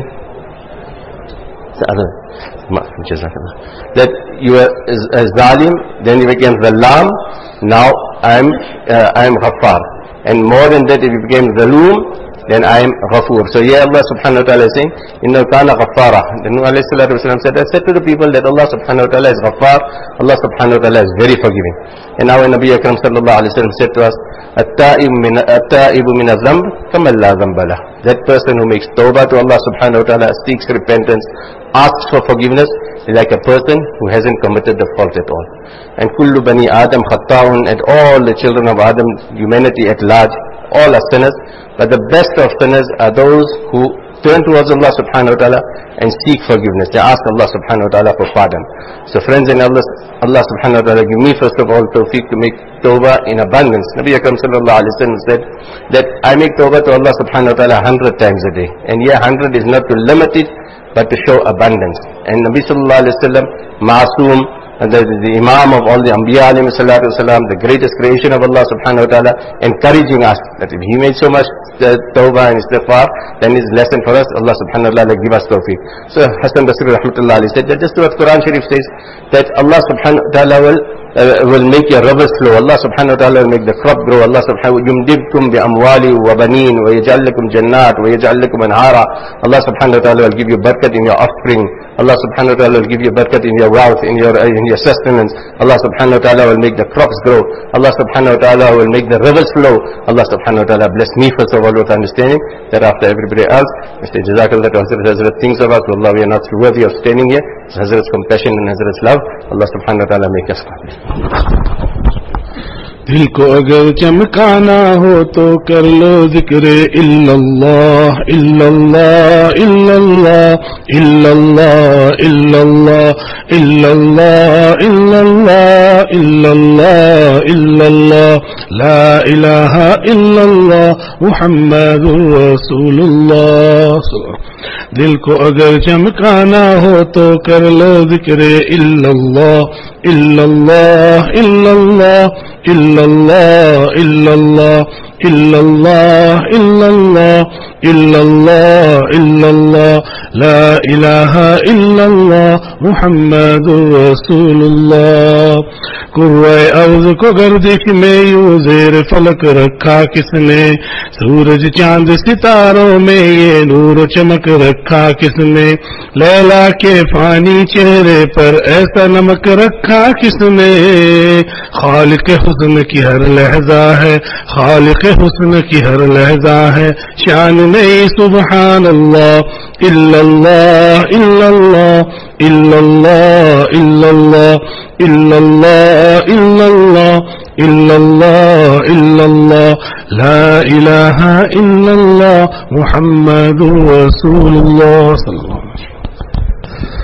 that you are a zalim, then you became zalam, now I am ghaffar. And more than that, if you became zaloom, then I am ghafur. So here Allah subhanahu wa ta'ala is saying, inna kana ghaffara. Then Nuh alayhi salatu wasalam said, I said to the people that Allah subhanahu wa ta'ala is ghaffar, Allah subhanahu wa ta'ala is very forgiving. And now when Nabi Akram sallallahu alayhi wa sallam said to us, at-ta'ibu min al-dhanb kama la dhanba lah. That person who makes tawbah to Allah subhanahu wa ta'ala, seeks repentance, asks for forgiveness, is like a person who hasn't committed the fault at all. And kullu bani Adam khatta'un, and all the children of Adam, humanity at large, all are sinners, but the best of sinners are those who turn towards Allah subhanahu wa ta'ala and seek forgiveness. They ask Allah subhanahu wa ta'ala for pardon. So friends in Allah subhanahu wa ta'ala, give me first of all tawfiq to make tawbah in abundance. Nabi Akram sallallahu alayhi wa sallam said that I make tawbah to Allah subhanahu wa ta'ala 100 times a day. And here 100 is not to limit it, but to show abundance. And Nabi sallallahu alayhi wa sallam, Masoom, the Imam of all the Anbiya alayhi salatu wasalam, the greatest creation of Allah subhanahu wa ta'ala, encouraging us that if he made so much tawbah and istighfar, then his lesson for us, Allah subhanahu wa ta'ala give us tawfiq. So Hassan Basri rahmatullah alayhi said that just what Quran Sharif says, that Allah subhanahu wa ta'ala will make your rivers flow. Allah subhanahu wa ta'ala will make the crop grow. Allah subhanahu wa ta'ala yumdibkum bi amwali wa banin wa yaj'al lakum jannat wa yaj'al lakum anhara. Allah subhanahu wa ta'ala will give you barakat in your offspring. Allah subhanahu wa ta'ala will give you barakat in your wealth, in your sustenance. Allah subhanahu wa ta'ala will make the crops grow. Allah subhanahu wa ta'ala will make the rivers flow. Allah subhanahu wa ta'ala bless me first of all with understanding that after everybody else, Mr. Jazakallah to Hazrat thinks of us, Allah, we are not worthy of standing here. It's Hazrat's compassion and Hazrat's love. Allah subhanahu wa ta'ala make us happy. दिल को अगर चमकाना हो तो कर लो जिक्र इल्लल्लाह इल्लल्लाह इल्लल्लाह इल्लल्लाह इल्लल्लाह इल्लल्लाह इल्लल्लाह इल्लल्लाह इल्लल्लाह ला इलाहा इल्लल्लाह मुहम्मदुर रसूलुल्लाह। दिल को अगर चमकाना हो तो कर लो जिक्र इल्लल्लाह इल्लल्लाह इल्लल्लाह इल्लल्लाह इल्लल्लाह इल्लल्लाह इल्लल्लाह इल्लल्लाह इल्लल्लाह ला इलाहा इल्लल्लाह मुहम्मदुर रसूलुल्लाह। कुर्रे अर्ज़ को गर्दिश में यूं ज़ेर फलक रखा किसने, सूरज चांद सितारों में ये नूर चमक रखा किसने, लैला के फानी चेहरे पर ऐसा नमक रखा किसने। खालिक हुस्न की हर लहजा है, खालिक हुस्न की हर लहजा है, शान में सुबहान अल्लाह इल्लल्लाह इल्लल्लाह इल्लल्लाह इल्लल्लाह इल्लल्लाह इल्लल्लाह इल्लल्लाह इल्लल्लाह ला इलाहा इल्लल्लाह मुहम्मदुर रसूलुल्लाह सल्लल्लाहु अलैहि वसल्लम।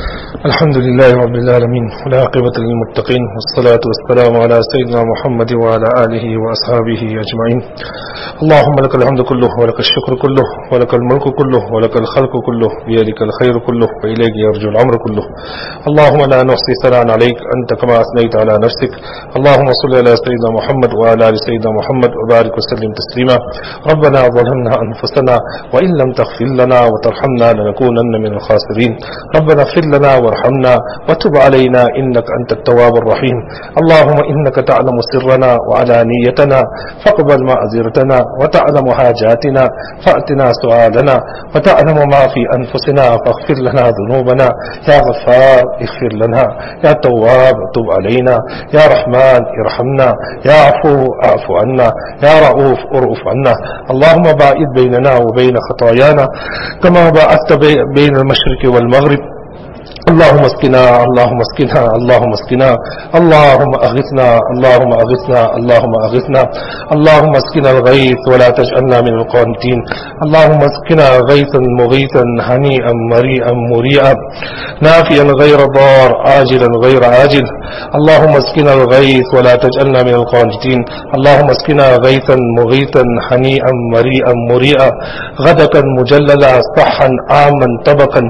الحمد لله رب العالمين والعاقبة للمتقين والصلاة والسلام على سيدنا محمد وعلى آله وأصحابه أجمعين. اللهم لك الحمد كله ولك الشكر كله ولك الملك كله ولك الخلق كله بيدك الخير كله وإليك يرجو الأمر كله. اللهم لا نحصي ثناء عليك أنت كما أثنيت على نفسك. اللهم صل على سيدنا محمد وعلى آل سيدنا محمد وبارك وسلم تسليما. ربنا ظلمنا أنفسنا وإن لم تغفر لنا وترحمنا لنكونن من الخاسرين. ربنا اغفر لنا وارحمنا وتب علينا إنك أنت التواب الرحيم. اللهم إنك تعلم سرنا وعلانيتنا فاقبل معذرتنا وتعلم حاجاتنا فأتنا سؤالنا وتعلم ما في أنفسنا فاغفر لنا ذنوبنا. يا غفار اغفر لنا، يا تواب تب علينا، يا رحمن ارحمنا، يا عفو اعف عنا، يا رؤوف ارؤف عنا. اللهم باعد بيننا وبين خطايانا كما باعدت بين المشرق والمغرب. اللهم اسقنا اللهم اسقنا اللهم اسقنا اللهم اغثنا اللهم اغثنا اللهم اغثنا. اللهم اسقنا الغيث ولا تجعلنا من القانتين. اللهم اسقنا غيثا مغيثا هنيئا مريئا مريئا نافعا غير ضار عاجلا غير عاجل. اللهم اسقنا الغيث ولا تجعلنا من القانتين. اللهم اسقنا غيثا مغيثا هنيئا مريئا مريئا غدقا مجللا صحا عاما طبقا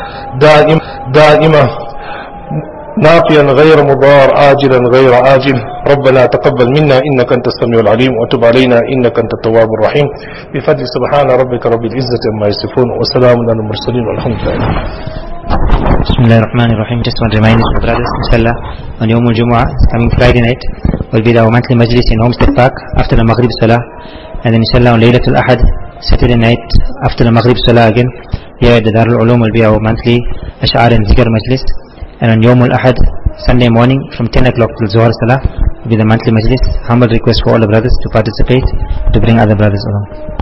دائما نافيا غير مضار عاجلا غير عاجل. ربنا تقبل منا إنك أنت السميع العليم وتب علينا إنك أنت التواب الرحيم. بفضل سبحان ربك رب العزة عما يصفون وسلام على المرسلين والحمد لله. Bismillahirrahmanirrahim. Just one reminder for brothers, inshallah, on Yawmul Jumu'ah, coming Friday night, will be our monthly majlis in Homestead Park after the Maghrib Salah, and then inshallah on Laylatul Ahad, Saturday night after the Maghrib Salah again, here at the Darul Ulum will be our monthly Ash'ar and Zikr majlis, and on Yawmul Ahad, Sunday morning from 10 o'clock till Zuhar Salah will be the monthly majlis. Humble request for all the brothers to participate, to bring other brothers along.